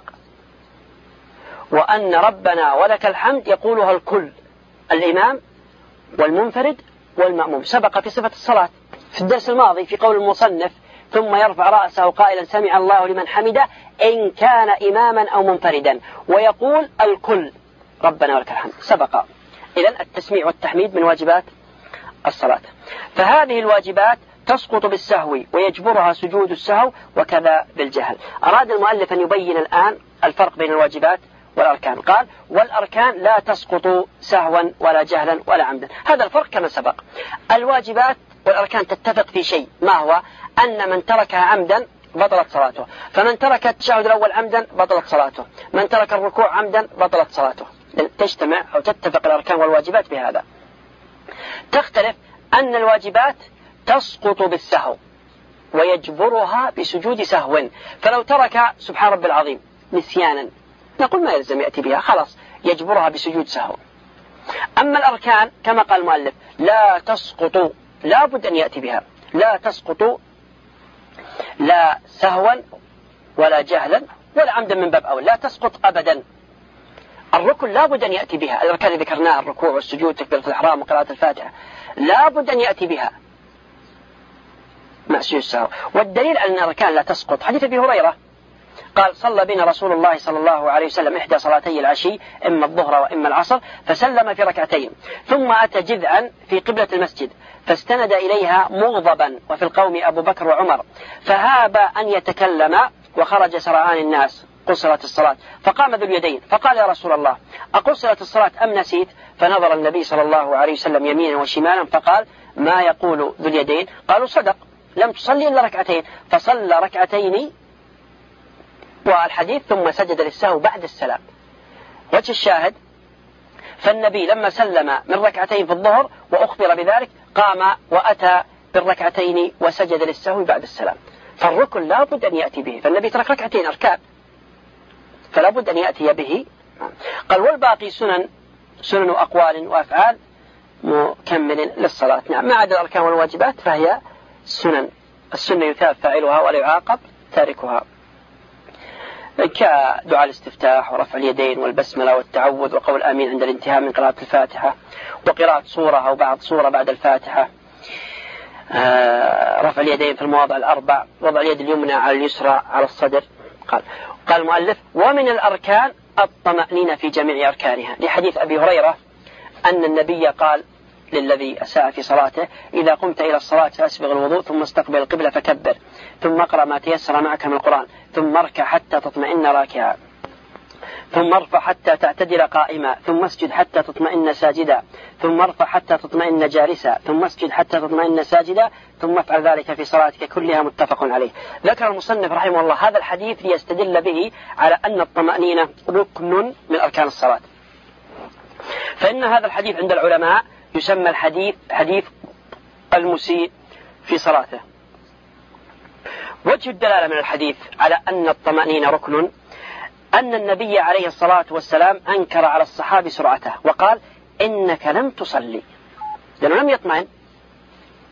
وأن ربنا ولك الحمد يقولها الكل، الإمام والمنفرد والمأموم، سبق في صفة الصلاة في الدرس الماضي في قول المصنف ثم يرفع رأسه قائلا سمع الله لمن حمده إن كان إماما أو منفردا، ويقول الكل ربنا ولك الحمد، سبق. إذن التسميع والتحميد من واجبات الصلاة. فهذه الواجبات تسقط بالسهو ويجبرها سجود السهو، وكذا بالجهل. أراد المؤلف أن يبين الآن الفرق بين الواجبات والأركان، قال والأركان لا تسقط سهوا ولا جهلا ولا عمدا. هذا الفرق كما سبق. الواجبات والأركان تتفق في شيء، ما هو أن من تركها عمدا بطلت صلاته، فمن ترك التشهد الأول عمدا بطلت صلاته، من ترك الركوع عمدا بطلت صلاته. تجتمع أو تتفق الأركان والواجبات بهذا. تختلف أن الواجبات تسقط بالسهو ويجبرها بسجود سهو، فلو ترك سبحان ربي العظيم نسيانا نقول ما يلزم يأتي بها، خلاص يجبرها بسجود سهو. أما الأركان كما قال المؤلف لا تسقط، لا بد أن يأتي بها، لا تسقط لا سهوا ولا جهلا ولا عمدا من باب أول، لا تسقط أبدا. الركن لا بد أن يأتي بها، الأركان اللي ذكرناها الركوع والسجود تكبيرة الإحرام وقراءة الفاتحة لا بد أن يأتي بها مع سجود السهو. والدليل أن الأركان لا تسقط حديث أبي هريرة قال صلى بنا رسول الله صلى الله عليه وسلم إحدى صلاتي العشي إما الظهر وإما العصر فسلم في ركعتين، ثم أتى جذعا في قبلة المسجد فاستند إليها مغضبا، وفي القوم أبو بكر وعمر، فهاب أن يتكلم وخرج سرعان الناس قصرت الصلاة، فقام ذو اليدين فقال يا رسول الله أقصرت الصلاة أم نسيت؟ فنظر النبي صلى الله عليه وسلم يمينا وشمالا فقال ما يقول ذو اليدين؟ قالوا صدق لم تصلي إلا ركعتين، فصلى ركعتين والحديث ثم سجد للسهو بعد السلام. وجه الشاهد فالنبي لما سلم من ركعتين في الظهر وأخبر بذلك قام وأتى بالركعتين وسجد للسهو بعد السلام. فالركن لا بد أن يأتي به، فالنبي ترك ركعتين أركان فلا بد أن يأتي به. قال والباقي سنن أقوال وأفعال مكمل للصلاة. نعم ما عدا الأركان والواجبات فهي سنن، السنة يثاب فاعلها ولا يعاقب تاركها، كدعاء الاستفتاح ورفع اليدين والبسملة والتعوذ وقول آمين عند الانتهاء من قراءة الفاتحة، وقراءة سورة أو بعض سورة بعد الفاتحة، رفع اليدين في المواضع الأربع، وضع اليد اليمنى على اليسرى على الصدر. قال المؤلف ومن الأركان الطمأنينة في جميع أركانها، لحديث أبي هريرة أن النبي قال للذي أساء في صلاته إذا قمت إلى الصلاة فأسبغ الوضوء ثم استقبل القبلة فكبر ثم اقرأ ما تيسر معك من القرآن ثم اركع حتى تطمئن راكعا ثم ارفع حتى تعتدل قائما ثم اسجد حتى تطمئن ساجدا ثم ارفع حتى تطمئن جالسا ثم اسجد حتى تطمئن ساجدا ثم افعل ذلك في صلاتك كلها متفق عليه. ذكر المصنف رحمه الله هذا الحديث ليستدل به على أن الطمأنينة ركن من أركان الصلاة، فإن هذا الحديث عند العلماء يسمى الحديث حديث المسيء في صلاته. وجه الدلالة من الحديث على أن الطمأنينة ركن أن النبي عليه الصلاة والسلام أنكر على الصحابي سرعته وقال إنك لم تصلي، لأنه لم يطمئن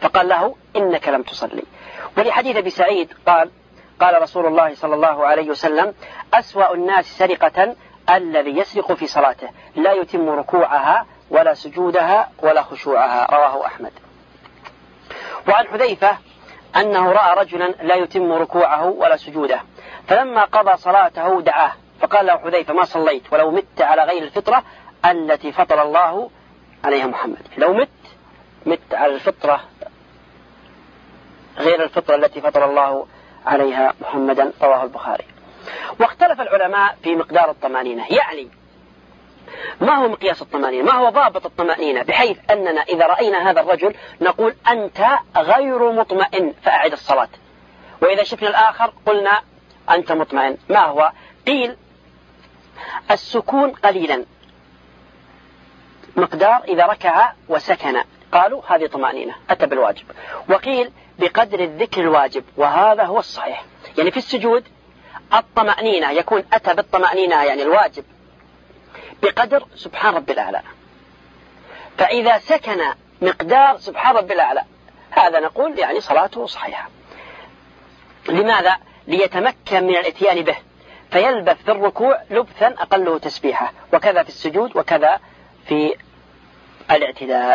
فقال له إنك لم تصلي. ولحديث أبي سعيد قال رسول الله صلى الله عليه وسلم: أسوأ الناس سرقة الذي يسرق في صلاته لا يتم ركوعها ولا سجودها ولا خشوعها. رواه أحمد. وعن حذيفة أنه رأى رجلا لا يتم ركوعه ولا سجوده، فلما قضى صلاته دعاه فقال له حذيفة: ما صليت ولو مت على غير الفطرة التي فطر الله عليها محمد. لو مت على الفطرة غير الفطرة التي فطر الله عليها محمدا. رواه البخاري. واختلف العلماء في مقدار الطمأنينة، يعني ما هو مقياس الطمأنينة، ما هو ضابط الطمأنينة، بحيث أننا إذا رأينا هذا الرجل نقول: أنت غير مطمئن فأعد الصلاة، وإذا شفنا الآخر قلنا: أنت مطمئن. ما هو؟ قيل: السكون قليلا مقدار إذا ركع وسكن، قالوا هذه طمأنينة أتى بالواجب. وقيل: بقدر الذكر الواجب، وهذا هو الصحيح. يعني في السجود الطمأنينة يكون أتى بالطمأنينة يعني الواجب بقدر سبحان ربي الأعلى، فإذا سكن مقدار سبحان ربي الأعلى هذا نقول يعني صلاته صحيحة. لماذا؟ ليتمكن من الاتيان به، فيلبث في الركوع لبثا أقله تسبيحة، وكذا في السجود وكذا في الاعتدال.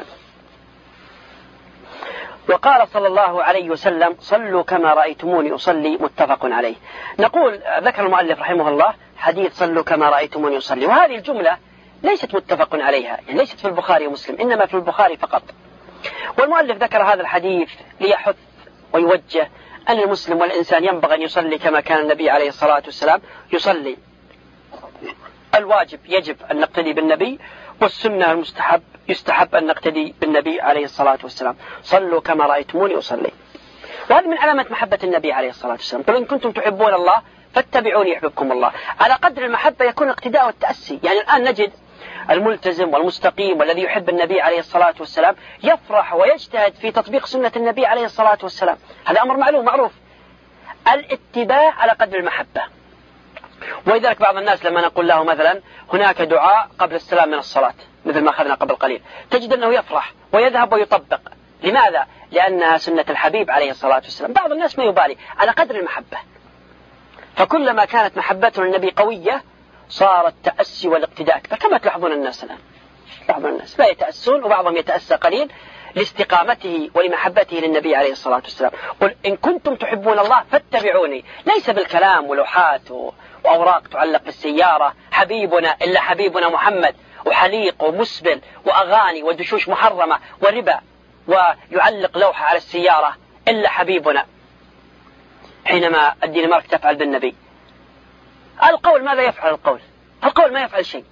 وقال صلى الله عليه وسلم: صلوا كما رأيتموني أصلي، متفق عليه. نقول ذكر المؤلف رحمه الله حديث صلوا كما رأيتموني أصلي، وهذه الجملة ليست متفق عليها، يعني ليست في البخاري ومسلم، إنما في البخاري فقط. والمؤلف ذكر هذا الحديث ليحث ويوجه أن المسلم والإنسان ينبغي أن يصلي كما كان النبي عليه الصلاة والسلام يصلي. الواجب يجب أن نقتدي بالنبي، والسنة المستحب يستحب أن نقتدي بالنبي عليه الصلاة والسلام. صلوا كما رأيتموني أصلي، وهذا من علامة محبة النبي عليه الصلاة والسلام. قل إن كنتم تحبون الله فاتبعوني يحببكم الله. على قدر المحبة يكون الاقتداء والتأسي. يعني الآن نجد الملتزم والمستقيم والذي يحب النبي عليه الصلاة والسلام يفرح ويجتهد في تطبيق سنة النبي عليه الصلاة والسلام، هذا أمر معلوم معروف. الاتباع على قدر المحبة. ولذلك بعض الناس لما نقول له مثلا هناك دعاء قبل السلام من الصلاة مثل ما أخذنا قبل قليل، تجد أنه يفرح ويذهب ويطبق. لماذا؟ لأنها سنة الحبيب عليه الصلاة والسلام. بعض الناس ما يبالي، على قدر المحبة. فكلما كانت محبته للنبي قوية صار التأسي والاقتداء. فكما تلاحظون الناس الآن، بعض الناس لا يتأسون وبعضهم يتأسى قليل لاستقامته ولمحبته للنبي عليه الصلاة والسلام. قل إن كنتم تحبون الله فاتبعوني، ليس بالكلام ولوحات وأوراق تعلق في السيارة حبيبنا إلا حبيبنا محمد، وحليق ومسبل وأغاني ودشوش محرمة وربا، ويعلق لوحة على السيارة إلا حبيبنا، حينما الدنمارك تفعل بالنبي. القول ماذا يفعل؟ القول ما يفعل شيء.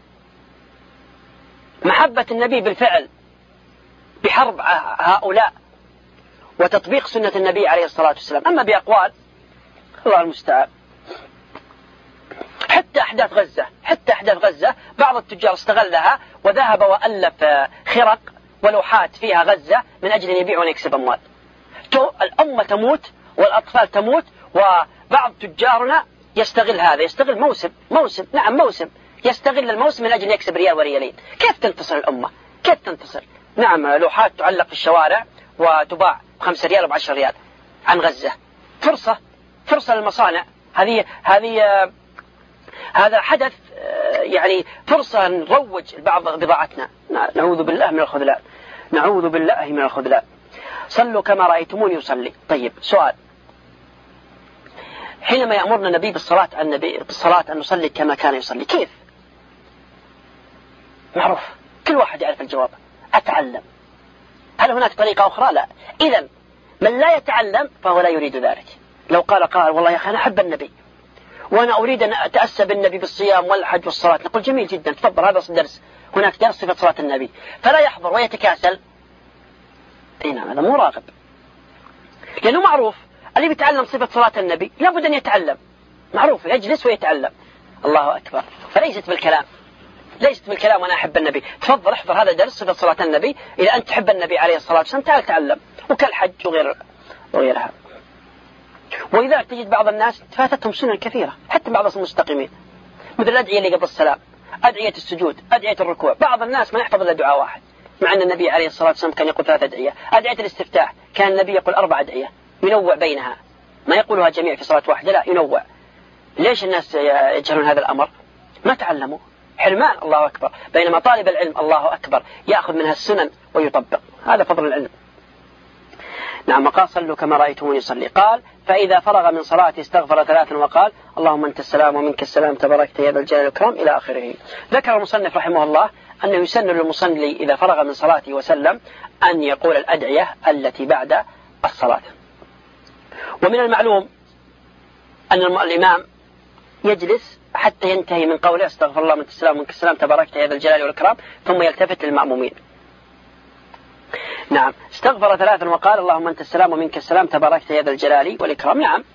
محبة النبي بالفعل بحرب هؤلاء وتطبيق سنة النبي عليه الصلاة والسلام. أما بأقوال الله المستعان. حتى أحداث غزة بعض التجار استغلها وذهب وألف خرق ولوحات فيها غزة من أجل أن يبيع ويكسب أموال. الأمة تموت والأطفال تموت، وبعض تجارنا يستغل هذا، يستغل موسم يستغل الموسم من أجل يكسب ريال وريالين. كيف تنتصر الأمة؟ كيف تنتصر؟ نعم، لوحات تعلق في الشوارع وتباع ب5 ريال و10 ريال عن غزة. فرصة للمصانع. هذا حدث، يعني فرصة نروج بعض بضاعتنا. نعوذ بالله من الخذلان. صلوا كما رأيتموني يصلي. طيب، سؤال: حينما يأمرنا النبي بالصلاة أن نصلي كما كان يصلي، كيف؟ معروف، كل واحد يعرف الجواب. أتعلم. هل هناك طريقة أخرى؟ لا. إذن من لا يتعلم فهو لا يريد ذلك. لو قال والله يا أخي أنا أحب النبي وأنا أريد أن أتأسى بالنبي بالصيام والحج والصلاة، نقول جميل جدا، تفضل، هذا درس، هناك درس صفة صلاة النبي، فلا يحضر ويتكاسل. نعم، هذا مو راغب، لأنه معروف اللي بيتعلم صفة صلاة النبي لابد أن يتعلم، معروف، يجلس ويتعلم. الله أكبر. فليست بالكلام وأنا أحب النبي. تفضل احضر هذا درس صفة صلاة النبي، إذا أنت تحب النبي عليه الصلاة والسلام تعال تعلم. وكالحج وغيرها. ولذلك تجد بعض الناس فاتتهم سنن كثيرة، حتى بعض المستقيمين، مثل الأدعية اللي قبل السلام، أدعية السجود، أدعية الركوع. بعض الناس ما يحفظ إلا دعاء واحد، مع أن النبي عليه الصلاة والسلام كان يقول 3 أدعية. أدعية الاستفتاح كان النبي يقول 4 أدعية ينوع بينها، ما يقولها جميع في صلاة واحدة، لا ينوع. ليش الناس يجهلون هذا الأمر؟ ما تعلموا، حرمان. الله أكبر. بينما طالب العلم الله أكبر يأخذ منها السنن ويطبق، هذا فضل العلم. نعم. قال صلوا كما رأيتموني يصلي. قال فإذا فرغ من صلاته استغفر 3 وقال اللهم أنت السلام ومنك السلام تباركت يا ذا الجلال والإكرام إلى آخره. ذكر المصنف رحمه الله أنه يسن للمصلي إذا فرغ من صلاته وسلم أن يقول الأدعية التي بعد الصلاة. ومن المعلوم أن الإمام يجلس حتى ينتهي من قوله استغفر الله وأنت السلام ومنك السلام تباركت يا ذا الجلال والإكرام، ثم يلتفت للمأمومين. نعم. استغفر 3 وقال اللهم أنت السلام ومنك السلام تباركت يا ذا الجلال والإكرام. نعم.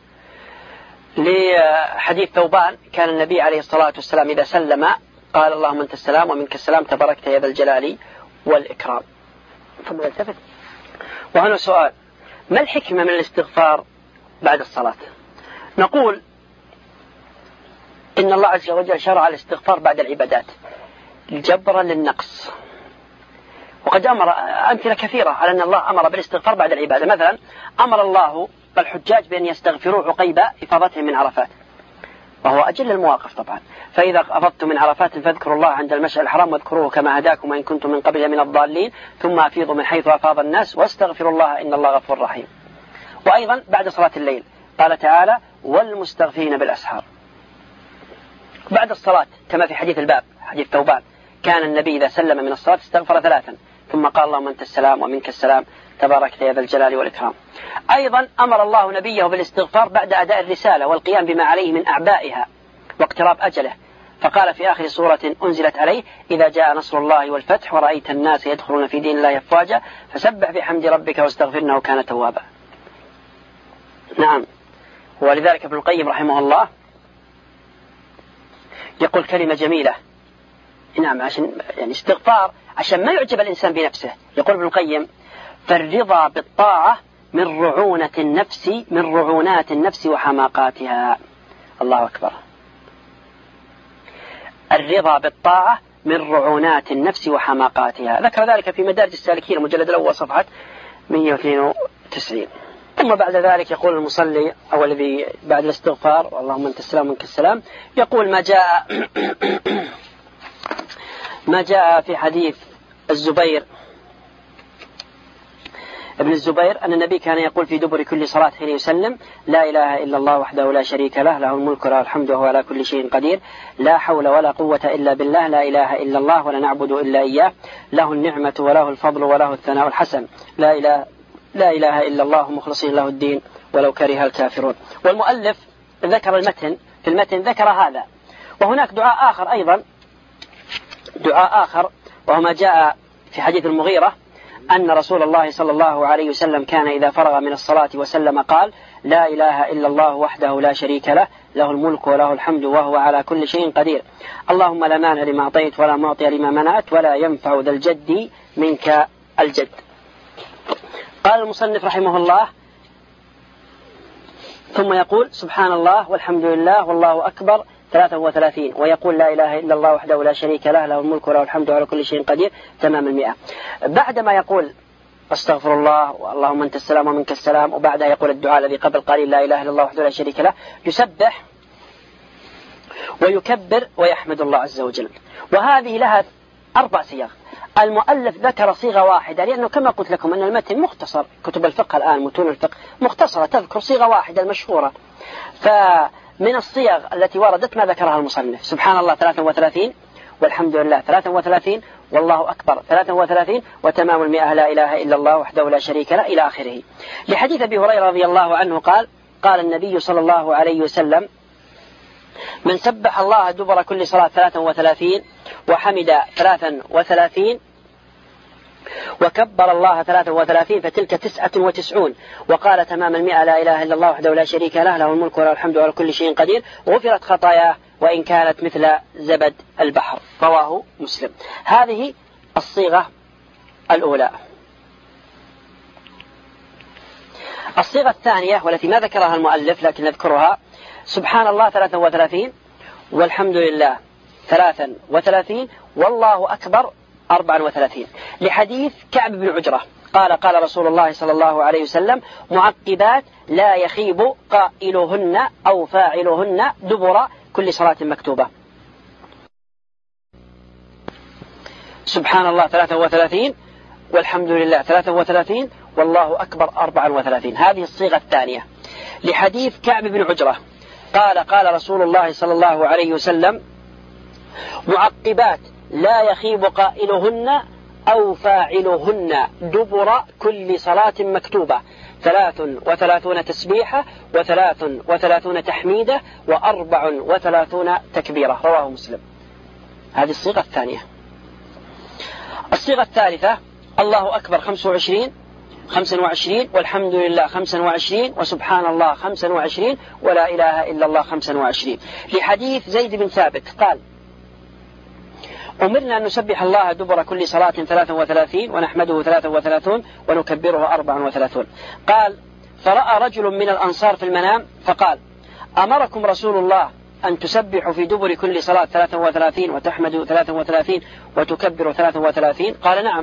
لحديث ثوبان كان النبي عليه الصلاة والسلام إذا سلم قال اللهم أنت السلام ومنك السلام تباركت يا ذا الجلال والإكرام، ثم يلتفت. وهنا سؤال: ما الحكمة من الاستغفار بعد الصلاة؟ نقول إن الله عز وجل شرع الاستغفار بعد العبادات جبرا للنقص، وقد أمر أمثلة كثيرة على أن الله أمر بالاستغفار بعد العبادة. مثلا أمر الله الحجاج بأن يستغفروا عقيب إفاضتهم من عرفات، وهو أجل المواقف طبعا. فإذا أفضتم من عرفات فاذكروا الله عند المشعر الحرام واذكروه كما هداكم وإن كنتم من قبل من الضالين ثم أفيضوا من حيث أفاض الناس واستغفروا الله إن الله غفور رحيم. وأيضا بعد صلاة الليل قال تعالى والمستغفرين بالأسحار. بعد الصلاة كما في حديث الباب حديث ثوبان كان النبي إذا سلم من الصلاة استغفر 3 ثم قال اللهم أنت السلام ومنك السلام تباركت يا ذا الجلال والإكرام. أيضا أمر الله نبيه بالاستغفار بعد أداء الرسالة والقيام بما عليه من أعبائها واقتراب أجله، فقال في آخر سورة أنزلت عليه إذا جاء نصر الله والفتح ورأيت الناس يدخلون في دين الله أفواجا فسبح بحمد ربك واستغفر إنه كان توابا. نعم. ولذلك ابن القيم رحمه الله يقول كلمة جميلة. نعم. عشان يعني استغفار عشان ما يعجب الإنسان بنفسه. يقول ابن القيم فالرضا بالطاعة من رعونات النفس وحماقاتها. الله أكبر. الرضا بالطاعة من رعونات النفس وحماقاتها. ذكر ذلك في مدارج السالكين المجلد الأول صفحة 192. ثم بعد ذلك يقول المصلي أو الذي بعد الاستغفار اللهم أنت السلام ومنك السلام يقول ما جاء في حديث الزبير ابن الزبير أن النبي كان يقول في دبر كل صلاة حين يسلم لا إله إلا الله وحده لا شريك له له الملك وله الحمد وهو على كل شيء قدير لا حول ولا قوة إلا بالله لا إله إلا الله ولا نعبد إلا إياه له النعمة وله الفضل وله الثناء الحسن لا إله إلا الله مخلصين له الدين ولو كره الكافرون. والمؤلف ذكر في المتن ذكر هذا. وهناك دعاء آخر أيضا وهو ما جاء في حديث المغيرة أن رسول الله صلى الله عليه وسلم كان إذا فرغ من الصلاة وسلم قال لا إله إلا الله وحده لا شريك له له الملك وله الحمد وهو على كل شيء قدير اللهم لا مانع لما أعطيت ولا معطي لما منعت ولا ينفع ذا الجد منك الجد. قال المصنف رحمه الله ثم يقول سبحان الله والحمد لله والله أكبر 33 ويقول لا إله إلا الله وحده لا شريك له له الملك وله الحمد وعلى كل شيء قدير تمام 100. بعدما يقول استغفر الله اللهم أنت السلام ومنك السلام وبعدها يقول الدعاء الذي قبل قال لا إله إلا الله وحده لا شريك له يسبح ويكبر ويحمد الله عز وجل. وهذه لها 4 صيغ. المؤلف ذكر صيغة واحدة لأنه كما قلت لكم أن المتن مختصر. كتب الفقه الآن متون الفقه مختصرة تذكر صيغة واحدة المشهورة. فمن الصيغ التي وردت ما ذكرها المصنف سبحان الله 33 والحمد لله 33 والله أكبر 33 وتمام 100 لا إله إلا الله وحده لا شريك له إلى آخره. لحديث أبي هريرة رضي الله عنه قال النبي صلى الله عليه وسلم من سبح الله دبر كل صلاة 33 وحمد 33 وكبر الله 33 فتلك 99 وقال تمام 100 لا إله إلا الله وحده لا شريك له له الملك وله الحمد وعلى كل شيء قدير غفرت خطاياه وإن كانت مثل زبد البحر. رواه مسلم. هذه الصيغة الأولى. الصيغة الثانية والتي ما ذكرها المؤلف لكن نذكرها سبحان الله 33 والحمد لله 33 والله أكبر 34. لحديث كعب بن عجرة قال قال رسول الله صلى الله عليه وسلم: معقبات لا يخيب قائلهن أو فاعلهن دبر كل صلاة مكتوبة. سبحان الله 33، والحمد لله 33، والله أكبر 34. هذه الصيغة الثانية. لحديث كعب بن عجرة قال قال رسول الله صلى الله عليه وسلم: معقبات لا يخيب قائلهن أو فاعلهن دبر كل صلاة مكتوبة 33 تسبيحة 33 تحميدة 34 تكبيرة. رواه مسلم. هذه الصيغة الثانية. الصيغة الثالثة: الله أكبر 25 والحمد لله 25 وسبحان الله 25 ولا إله إلا الله 25. لحديث زيد بن ثابت قال: أمرنا أن نسبح الله دبر كل صلاة 33 ونحمده 33 ونكبره 34. قال: فرأى رجل من الأنصار في المنام فقال: أمركم رسول الله أن تسبحوا في دبر كل صلاة 33 وتحمدوا 33 وتكبروا 33؟ قال: نعم.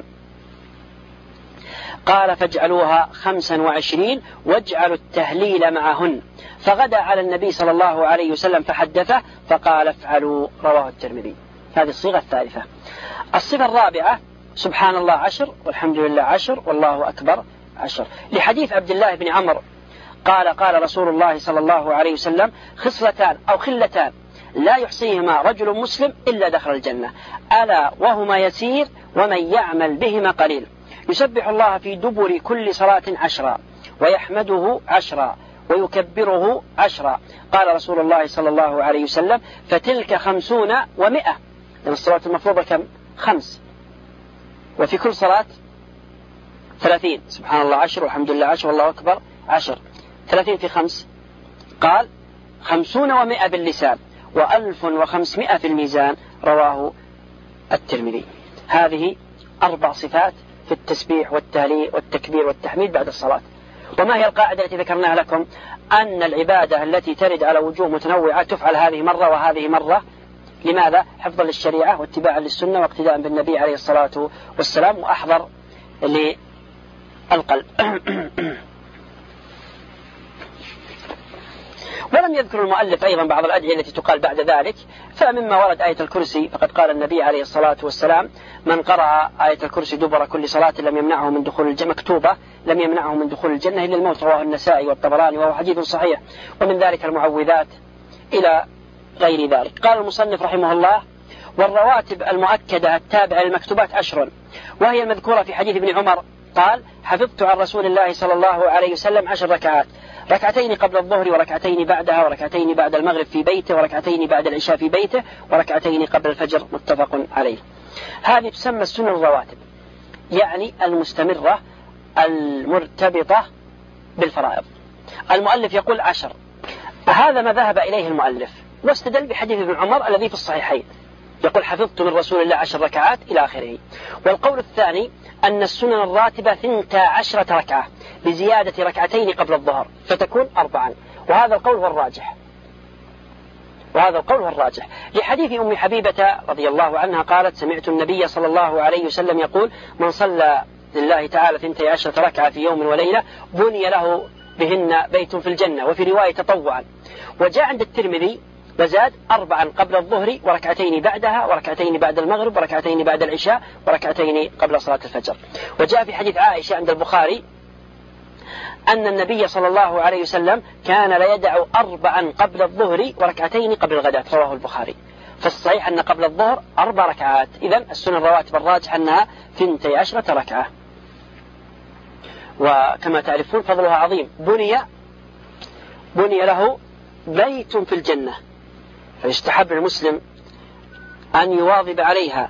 قال: فاجعلوها 25 واجعلوا التهليل معهن. فغدا على النبي صلى الله عليه وسلم فحدثه فقال: افعلوا. رواه الترمذي. هذه الصيغة الثالثة. الصيغة الرابعة: سبحان الله 10 والحمد لله 10 والله أكبر 10. لحديث عبد الله بن عمرو قال قال رسول الله صلى الله عليه وسلم: خصلتان أو خلتان لا يحصيهما رجل مسلم إلا دخل الجنة، ألا وهما يسير ومن يعمل بهما قليل، يسبح الله في دبر كل صلاة 10 ويحمده 10 ويكبره 10. قال رسول الله صلى الله عليه وسلم: فتلك 50 و100. لأن الصلاة المفروضة كم؟ 5، وفي كل صلاة 30. سبحان الله 10 والحمد لله 10 والله أكبر 10. 30 في 5 قال 50 و100 باللسان و1500 في الميزان. رواه الترمذي. هذه 4 صفات في التسبيح والتهليل والتكبير والتحميد بعد الصلاة. وما هي القاعدة التي ذكرناها لكم؟ أن العبادة التي ترد على وجوه متنوعة تفعل هذه مرة وهذه مرة. لماذا؟ حفظا للشريعة واتباعا للسنة واقتداء بالنبي عليه الصلاة والسلام وأحضر للقلب. ولم يذكر المؤلف أيضا بعض الأدعية التي تقال بعد ذلك، فمما ورد آية الكرسي فقد قال النبي عليه الصلاة والسلام: من قرأ آية الكرسي دبر كل صلاة لم يمنعه من دخول الجنة، مكتوبة لم يمنعه من دخول الجنة إلا الموت. رواه النسائي والطبراني وهو حديث صحيح. ومن ذلك المعوذات إلى غير ذلك. قال المصنف رحمه الله: والرواتب المؤكدة التابعة للمكتوبات 10، وهي المذكورة في حديث ابن عمر قال: حفظت عن رسول الله صلى الله عليه وسلم 10 ركعات، 2 قبل الظهر وركعتين بعدها وركعتين بعد المغرب في بيته وركعتين بعد العشاء في بيته وركعتين قبل الفجر. متفق عليه. هذه تسمى السنن الرواتب، يعني المستمرة المرتبطة بالفرائض. المؤلف يقول 10. هذا ما ذهب إليه المؤلف، واستدل بحديث ابن عمر الذي في الصحيحين يقول: حفظت من رسول الله 10 ركعات إلى آخره. والقول الثاني أن السنن الراتبة 12 ركعة بزيادة 2 قبل الظهر فتكون 4. وهذا القول هو الراجح. لحديث أم حبيبة رضي الله عنها قالت: سمعت النبي صلى الله عليه وسلم يقول: من صلى لله تعالى 12 ركعة في يوم وليلة بني له بهن بيت في الجنة. وفي رواية تطوعا. وجاء عند الترمذي وزاد 4 قبل الظهر وركعتين بعدها وركعتين بعد المغرب وركعتين بعد العشاء وركعتين قبل صلاة الفجر. وجاء في حديث عائشة عند البخاري أن النبي صلى الله عليه وسلم كان لا يدع 4 قبل الظهر وركعتين قبل الغداة. رواه البخاري. فالصحيح أن قبل الظهر 4 ركعات. إذن السنن الرواتب الراجح أنها 12 ركعة. وكما تعرفون فضلها عظيم. بني له بيت في الجنة، فيستحب للمسلم أن يواظب عليها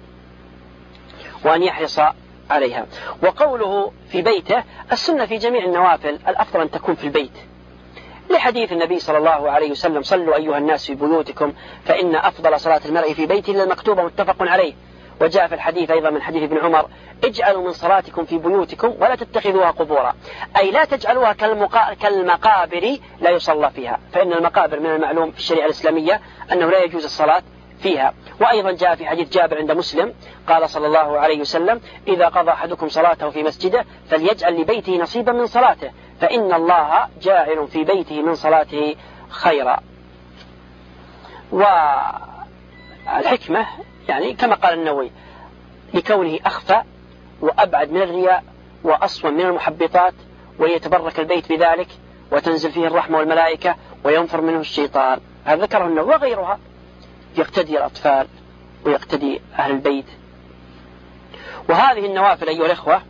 وأن يحرص عليها. وقوله في بيته، السنة في جميع النوافل الأفضل أن تكون في البيت، لحديث النبي صلى الله عليه وسلم: صلوا أيها الناس في بيوتكم فإن أفضل صلاة المرء في بيته إلا المكتوبة. متفق عليه. وجاء في الحديث أيضا من حديث ابن عمر: اجعلوا من صلاتكم في بيوتكم ولا تتخذوها قبورا، أي لا تجعلوها كالمقابر لا يصلى فيها، فإن المقابر من المعلوم في الشريعة الإسلامية أنه لا يجوز الصلاة فيها. وأيضا جاء في حديث جابر عند مسلم قال صلى الله عليه وسلم: إذا قضى أحدكم صلاته في مسجده فليجعل لبيته نصيبا من صلاته فإن الله جاعل في بيته من صلاته خيرا. والحكمة يعني كما قال النووي لكونه أخفى وأبعد من الرياء وأصون من المحبطات، وليتبرك البيت بذلك وتنزل فيه الرحمة والملائكة وينفر منه الشيطان. هذا ذكره النووي وغيرها، يقتدي الأطفال ويقتدي أهل البيت. وهذه النوافل أيها الإخوة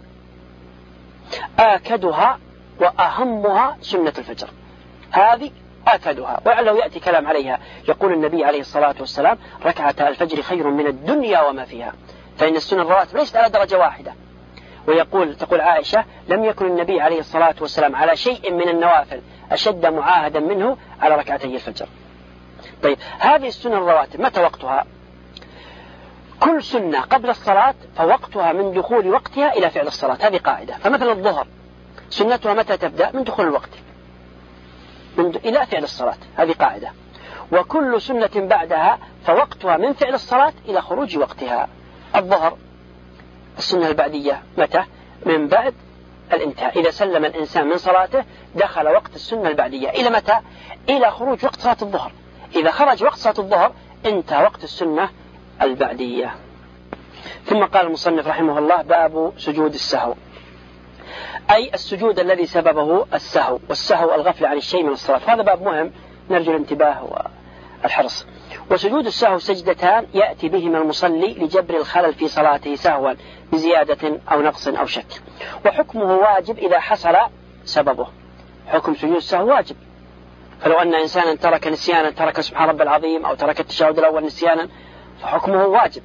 آكدها وأهمها سنة الفجر، هذه آكدها، ولعله يأتي كلام عليها. يقول النبي عليه الصلاة والسلام: ركعتا الفجر خير من الدنيا وما فيها، فإن السنن الرواتب ليست على درجة واحدة. تقول عائشة: لم يكن النبي عليه الصلاة والسلام على شيء من النوافل أشد معاهدا منه على ركعتي الفجر. طيب، هذه السنن الرواتب متى وقتها؟ كل سنة قبل الصلاة فوقتها من دخول وقتها إلى فعل الصلاة، هذه قاعدة. فمثلا الظهر سنتها متى تبدأ؟ من دخول الوقت إلى فعل الصلاة، هذه قاعدة. وكل سنة بعدها فوقتها من فعل الصلاة إلى خروج وقتها. الظهر السنة البعدية متى؟ من بعد الانتهاء، إذا سلم الإنسان من صلاته دخل وقت السنة البعدية. إلى متى؟ إلى خروج وقت صلاة الظهر. إذا خرج وقت صلاة الظهر انتهى وقت السنة البعدية. ثم قال المصنف رحمه الله: باب سجود السهو، أي السجود الذي سببه السهو، والسهو الغفل عن الشيء من الصلاة. هذا باب مهم نرجو الانتباه والحرص. وسجود السهو سجدتان يأتي بهما المصلي لجبر الخلل في صلاته سهوا بزيادة أو نقص أو شك، وحكمه واجب إذا حصل سببه. حكم سجود السهو واجب، فلو أن إنسانا ترك نسيانا، ترك سبحان رب العظيم أو ترك التشهد الأول نسيانا، فحكمه واجب،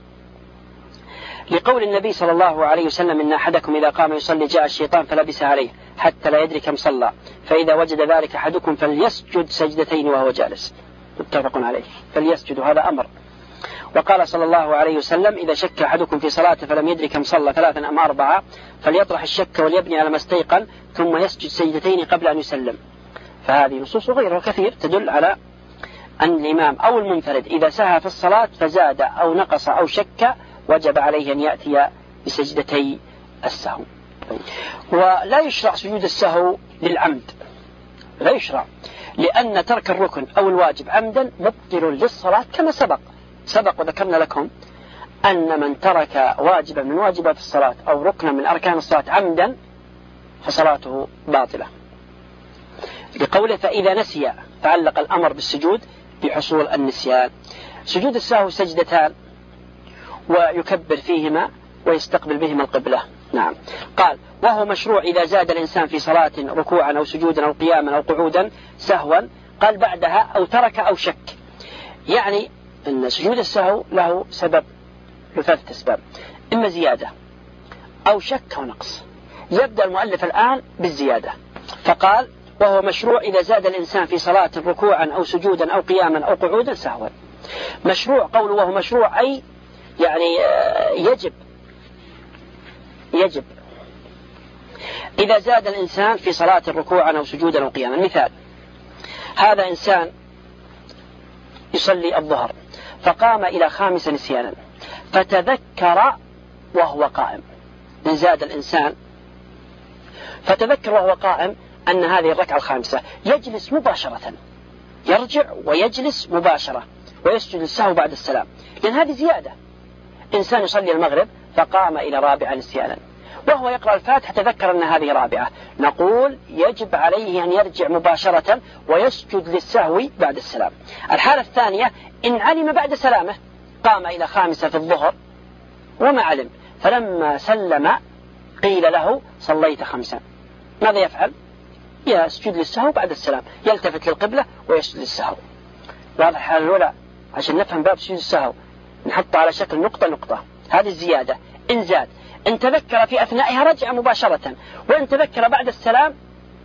لقول النبي صلى الله عليه وسلم: إن أحدكم إذا قام يصلي جاء الشيطان فلبس عليه حتى لا يدري كم صلى، فإذا وجد ذلك أحدكم فليسجد سجدتين وهو جالس. متفق عليه، فليسجد، هذا أمر. وقال صلى الله عليه وسلم: إذا شك أحدكم في صلاته فلم يدري كم صلى 3 أم 4 فليطرح الشك وليبني على ما استيقن ثم يسجد سجدتين قبل أن يسلم. فهذه نصوص غيرها كثير تدل على أن الإمام أو المنفرد إذا سهى في الصلاة فزاد أو نقص أو شك وجب عليه أن يأتي بسجدتي السهو. ولا يشرع سجود السهو للعمد، لا يشرع، لأن ترك الركن أو الواجب عمدا مبطل للصلاة كما سبق وذكرنا لكم أن من ترك واجبا من واجبات الصلاة أو ركنا من أركان الصلاة عمدا فصلاته باطلة، لقوله: فإذا نسي. تعلق الأمر بالسجود بحصول النسيان. سجود السهو سجدتان ويكبر فيهما ويستقبل بهما القبلة. نعم. قال: وهو مشروع إذا زاد الإنسان في صلاة ركوعا أو سجودا أو قياما أو قعودا سهوا، قال بعدها أو ترك أو شك. يعني أن سجود السهو له سبب، له 3 أسباب: إما زيادة أو شك أو نقص. يبدأ المؤلف الآن بالزيادة، فقال: وهو مشروع إذا زاد الإنسان في صلاة ركوعا أو سجودا أو قياما أو قعودا سهوا. مشروع، قوله وهو مشروع أي يعني يجب إذا زاد الإنسان في صلاة ركوعا أو سجودا أو قياما. مثال: هذا إنسان يصلي الظهر فقام إلى 5 نسيانا فتذكر وهو قائم. إن زاد الإنسان فتذكر وهو قائم أن هذه الركعة 5، يجلس مباشرة، يرجع ويجلس مباشرة ويسجد السهو بعد السلام، لأن هذه زيادة. إنسان يصلي المغرب فقام إلى 4 نسيانا وهو يقرأ الفاتحة تذكر أن هذه 4، نقول يجب عليه أن يرجع مباشرة ويسجد للسهو بعد السلام. الحالة الثانية: إن علم بعد سلامه قام إلى 5 في الظهر وما علم، فلما سلم قيل له صليت 5، ماذا يفعل؟ يسجد للسهو بعد السلام، يلتفت للقبلة ويسجد للسهو. وهذا الحالة الأولى عشان نفهم باب سجود السهو نحطه على شكل نقطة، هذه الزيادة. إن زاد، إن تذكر في أثنائها رجع مباشرة، وإن تذكر بعد السلام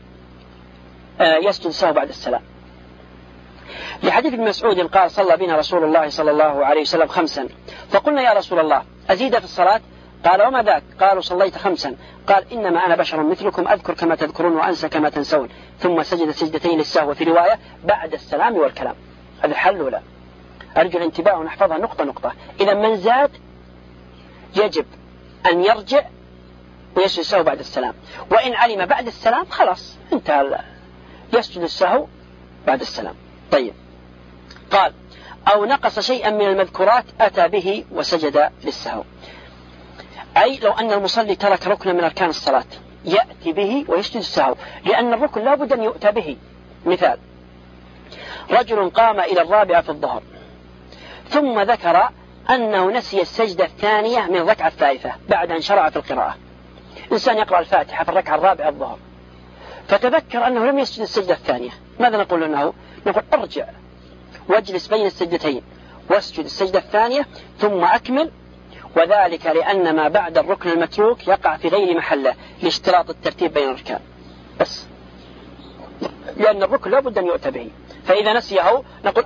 يسجد السهو بعد السلام. لحديث ابن مسعود قال: صلى بنا رسول الله صلى الله عليه وسلم 5 فقلنا: يا رسول الله أزيد في الصلاة؟ قال: وما ذاك؟ قالوا: صليت 5. قال: إنما أنا بشر مثلكم أذكر كما تذكرون وأنسى كما تنسون. ثم سجد سجدتين للسهو، في رواية بعد السلام والكلام. هذا الحل ولا؟ أرجو الانتباه ونحفظها نقطة نقطة. إذا من زاد يجب أن يرجع ويسجد السهو بعد السلام، وإن علم بعد السلام خلاص انتهى، يسجد السهو بعد السلام. طيب، قال أو نقص شيئا من المذكورات أتى به وسجد للسهو، أي لو أن المصلي ترك ركنا من أركان الصلاة يأتي به ويسجد السهو، لأن الركن لا بد أن يؤتى به. مثال: رجل قام إلى الرابعة في الظهر ثم ذكر أنه نسي السجدة الثانية من الركعة الثالثة بعد أن شرع في القراءة. إنسان يقرأ الفاتحة في الركعة الرابعة الظهر فتذكر أنه لم يسجد السجدة الثانية، ماذا نقول له؟ نقول ارجع واجلس بين السجدتين واسجد السجدة الثانية ثم أكمل، وذلك لأن ما بعد الركن المتروك يقع في غير محله لاشتراط الترتيب بين الأركان، بس لأن الركن لا بد أن يؤتى به. فإذا نسيه نقول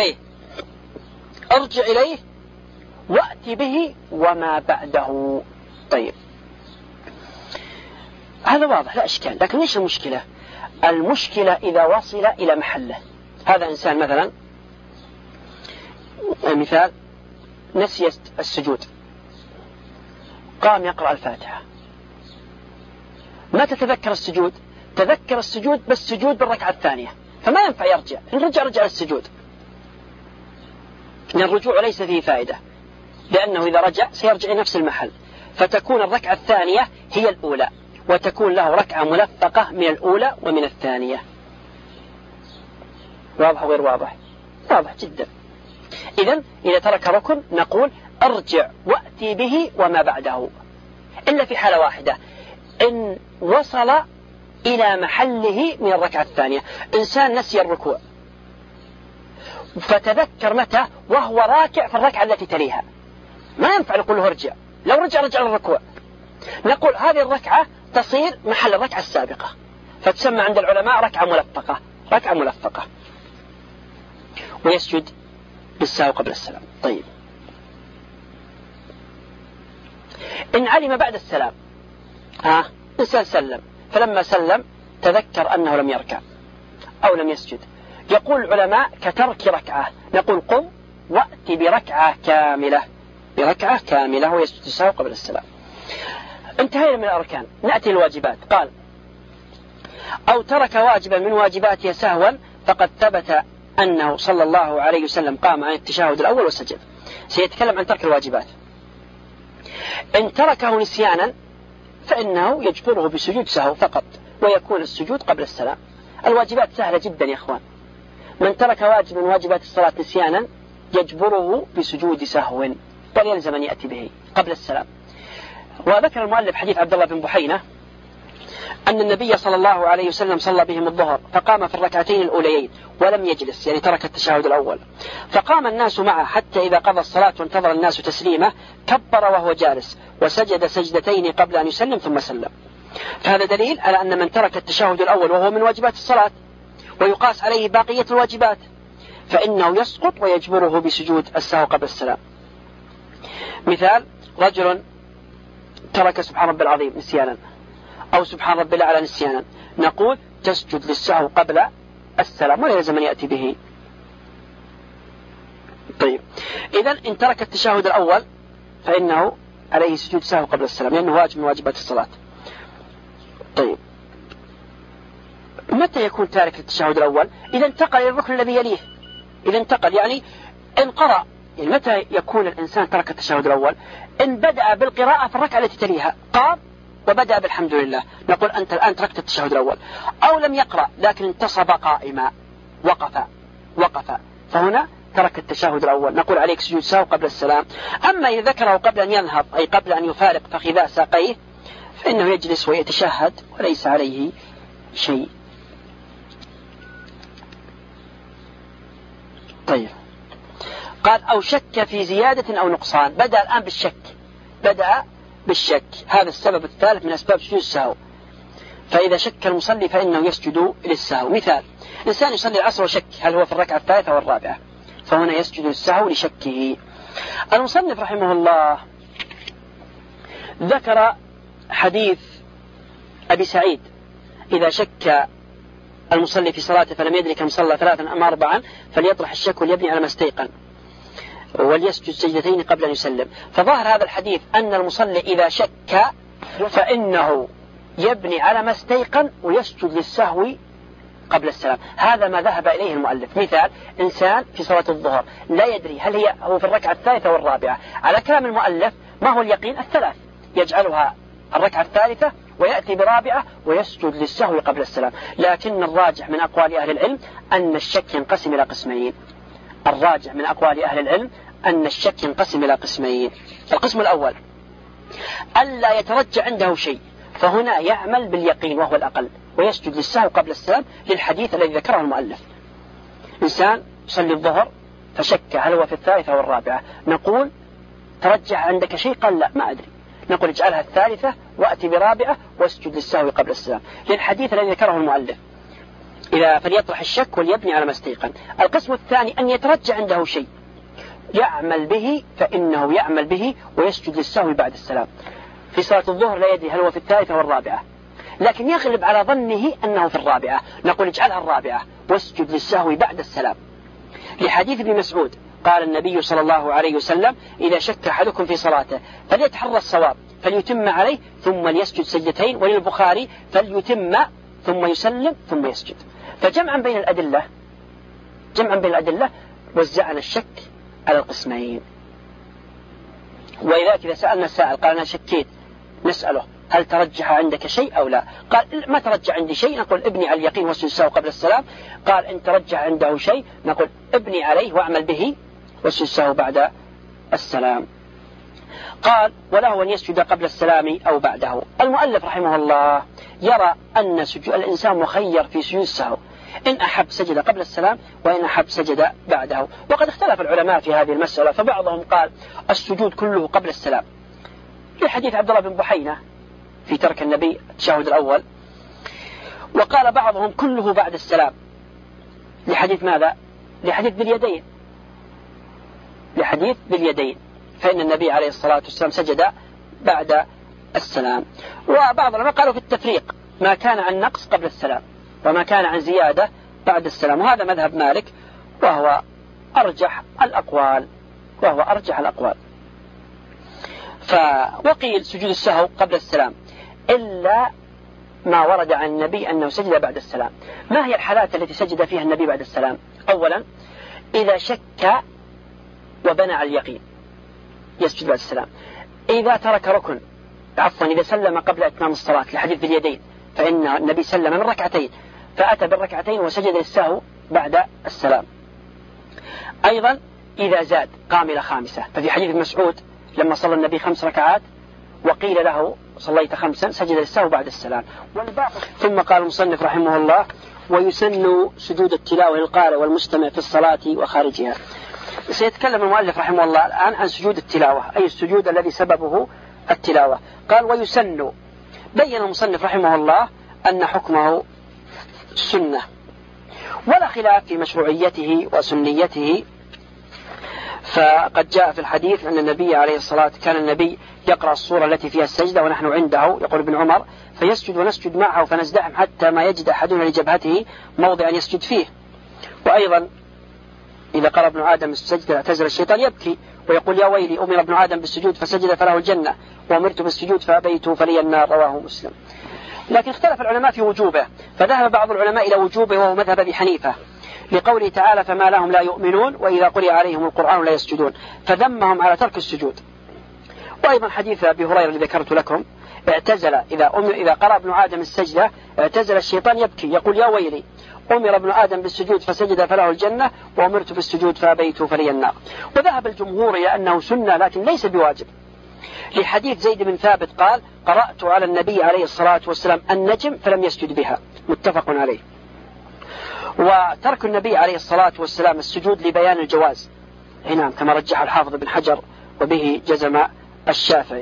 ارجع إليه وأتي به وما بعده. طيب، هذا واضح لا إشكال، لكن إيش المشكلة؟ المشكلة إذا وصل إلى محله. هذا إنسان مثلا، مثال، نسي السجود، قام يقرأ الفاتحة، ما تتذكر السجود، تذكر السجود بس سجود بالركعة الثانية، فما ينفع يرجع، إن رجع للسجود، لأن الرجوع ليس فيه فائدة، لأنه إذا رجع سيرجع إلى نفس المحل، فتكون الركعة الثانية هي الأولى، وتكون له ركعة ملفقة من الأولى ومن الثانية. واضح غير واضح؟ واضح جدا. إذا ترك ركن نقول ارجع وأتي به وما بعده، إلا في حالة واحدة، إن وصل إلى محله من الركعة الثانية. إنسان نسي الركوع فتذكر متى وهو راكع في الركعة التي تليها، ما ينفع نقول له ارجع، لو رجع للركوع، نقول هذه الركعة تصير محل الركعة السابقة، فتسمى عند العلماء ركعة ملفقة، ويسجد بالسهو قبل السلام. طيب، إن علم بعد السلام، إنسان سلم، فلما سلم تذكر أنه لم يركع أو لم يسجد، يقول العلماء كترك ركعة، نقول قم وأتي بركعة كاملة ويسجد السهو قبل السلام. انتهينا من الأركان، نأتي الواجبات. قال أو ترك واجبا من واجباتها سهوا فقد ثبت أنه صلى الله عليه وسلم قام عن التشهد الأول وسجد. سيتكلم عن ترك الواجبات. إن تركه نسيانا فإنه يجبره بسجود سهو فقط، ويكون السجود قبل السلام. الواجبات سهلة جدا يا أخوان، من ترك واجب من واجبات الصلاة نسيانا يجبره بسجود سهو، وليلزم أن يأتي به قبل السلام. وذكر المؤلف حديث عبد الله بن بحينة أن النبي صلى الله عليه وسلم صلى بهم الظهر فقام في الركعتين الأوليين ولم يجلس، يعني ترك التشهد الأول، فقام الناس معه حتى إذا قضى الصلاة وانتظر الناس تسليمه كبر وهو جالس وسجد سجدتين قبل أن يسلم ثم سلم. فهذا دليل على أن من ترك التشهد الأول وهو من واجبات الصلاة ويقاس عليه بقية الواجبات فإنه يسقط ويجبره بسجود السهو قبل السلام. مثال: رجل ترك سبحان رب العظيم نسيانا أو سبحان رب الأعلى نسيانا، نقول تسجد للسهو قبل السلام ولا يلزم أن يأتي به. طيب، إذن إن ترك التشهد الأول فإنه عليه سجود سهو قبل السلام لأنه واجب من واجبات الصلاة. طيب، متى يكون تارك التشهد الأول؟ إذا انتقل إلى الركن الذي يليه، إذا انتقل يعني إن قرأ، يعني متى يكون الإنسان ترك التشهد الأول؟ إن بدأ بالقراءة في الركعة التي تليها، قام وبدأ بالحمد لله، نقول أنت الآن تركت التشهد الأول. أو لم يقرأ لكن انتصب قائما وقف فهنا ترك التشهد الأول، نقول عليك سجود سهو قبل السلام. أما إذا ذكره قبل أن ينهض أي قبل أن يفارق فخذاء ساقيه فإنه يجلس ويتشهد وليس عليه شيء. طيب، قال أو شك في زيادة أو نقصان، بدأ الآن بالشك، هذا السبب الثالث من أسباب سجود السهو. فإذا شك المصلي فإنه يسجد للسهو. مثال: إنسان يصلي العصر وشك هل هو في الركعة الثالثة أو الرابعة، فهنا يسجد للسهو لشكه. المصنف رحمه الله ذكر حديث أبي سعيد: إذا شك المصلي في صلاته فلم يدرك كم صلى 3 أم 4 فليطرح الشك وليبني على ما استيقن. وليسجد سجدتين قبل أن يسلم. فظاهر هذا الحديث أن المصلي إذا شك فإنه يبني على ما استيقن ويسجد للسهو قبل السلام. هذا ما ذهب إليه المؤلف. مثال: إنسان في صلاة الظهر لا يدري هل هو في الركعة الثالثة والرابعة. على كلام المؤلف ما هو اليقين؟ الثلاث، يجعلها الركعة الثالثة ويأتي برابعة ويسجد للسهو قبل السلام. لكن الراجح من أقوال أهل العلم أن الشك ينقسم إلى قسمين. الراجح من أقوال أهل العلم أن الشك ينقسم إلى قسمين. القسم الأول ألا يترجع عنده شيء، فهنا يعمل باليقين وهو الأقل ويسجد للسهو قبل السلام للحديث الذي ذكره المؤلف. إنسان يصلي الظهر فشك هل هو في الثالثة والرابعة، نقول ترجع عندك شيء؟ قال لا ما أدري. نقول اجعلها الثالثة وأتي برابعة واسجد للسهو قبل السلام للحديث الذي ذكره المؤلف. إذا فليطرح الشك وليبني على ما استيقن. القسم الثاني أن يترجع عنده شيء يعمل به، فإنه يعمل به ويسجد للسهو بعد السلام. في صلاة الظهر لا يدري هل هو في الثالثة والرابعة، لكن يغلب على ظنه أنه في الرابعة، نقول اجعلها الرابعة واسجد للسهو بعد السلام لحديث ابن مسعود قال النبي صلى الله عليه وسلم: إذا شك أحدكم في صلاته فليتحرى الصواب فليتم عليه ثم ليسجد سجدتين. وللبخاري: فليتم ثم يسلم ثم يسجد. فجمعا بين الأدلة وزعنا الشك على القسمين. وإذا إذا سألنا السائل قال أنا شكيت، نسأله هل ترجح عندك شيء أو لا؟ قال ما ترجح عندي شيء، نقول ابني على اليقين واسجد للسهو قبل السلام. قال إن ترجح عنده شيء نقول ابني عليه واعمل به واسجد للسهو بعد السلام. قال: وله أن يسجد قبل السلام أو بعده. المؤلف رحمه الله يرى أن الإنسان مخير في سجود السهو، إن أحب سجد قبل السلام وإن أحب سجد بعده. وقد اختلف العلماء في هذه المسألة، فبعضهم قال السجود كله قبل السلام لحديث عبد الله بن بحينة في ترك النبي التشهد الأول، وقال بعضهم كله بعد السلام لحديث ماذا؟ لحديث ذي اليدين، فإن النبي عليه الصلاة والسلام سجد بعد السلام. وبعض العلماء قالوا في التفريق ما كان عن نقص قبل السلام وما كان عن زيادة بعد السلام، وهذا مذهب مالك وهو أرجح الأقوال. وقيل سجود السهو قبل السلام إلا ما ورد عن النبي أنه سجد بعد السلام. ما هي الحالات التي سجد فيها النبي بعد السلام؟ أولا إذا شك وبنى على اليقين يسجد بعد السلام. إذا ترك ركن إذا سلم قبل إتمام الصلاة لحديث ذي اليدين، فإن النبي سلم من ركعتين فأتى بالركعتين وسجد للسهو بعد السلام. أيضا إذا زاد قام إلى خامسة، ففي حديث مسعود لما صلى النبي 5 ركعات وقيل له صليت 5 سجد للسهو بعد السلام. ثم قال المصنف رحمه الله: ويسن سجود التلاوة للقارئ والمستمع في الصلاة وخارجها. سيتكلم المؤلف رحمه الله الآن عن سجود التلاوة، أي السجود الذي سببه التلاوة. قال: ويسن. بين المصنف رحمه الله أن حكمه سنة، ولا خلاف في مشروعيته وسنيته. فقد جاء في الحديث أن النبي عليه الصلاة كان النبي يقرأ الصورة التي فيها السجدة ونحن عنده، يقول ابن عمر: فيسجد ونسجد معه فنزدحم حتى ما يجد أحدنا لجبهته موضعا يسجد فيه. وأيضا إذا قرأ ابن آدم السجدة اعتزل الشيطان يبكي ويقول: يا ويلي أمر ابن آدم بالسجود فسجد فله الجنة وأمرت بالسجود فأبيت فلي النار، رواه مسلم. لكن اختلف العلماء في وجوبه، فذهب بعض العلماء إلى وجوبه وهو مذهب أبي حنيفة لقوله تعالى: فما لهم لا يؤمنون وإذا قرئ عليهم القرآن لا يسجدون، فذمهم على ترك السجود. وأيضا حديث أبي هريرة الذي ذكرت لكم: اعتزل إذا قرأ ابن آدم السجدة اعتزل الشيطان يبكي يقول: يا ويلي أمر ابن آدم بالسجود فسجد فله الجنة وأمرت بالسجود فأبيت فلي النار. وذهب الجمهور إلى أنه سنة لكن ليس بواجب، لحديث زيد بن ثابت قال: قرأت على النبي عليه الصلاة والسلام النجم فلم يسجد بها، متفق عليه. وترك النبي عليه الصلاة والسلام السجود لبيان الجواز، نعم، كما رجح الحافظ بن حجر وبه جزم الشافعي.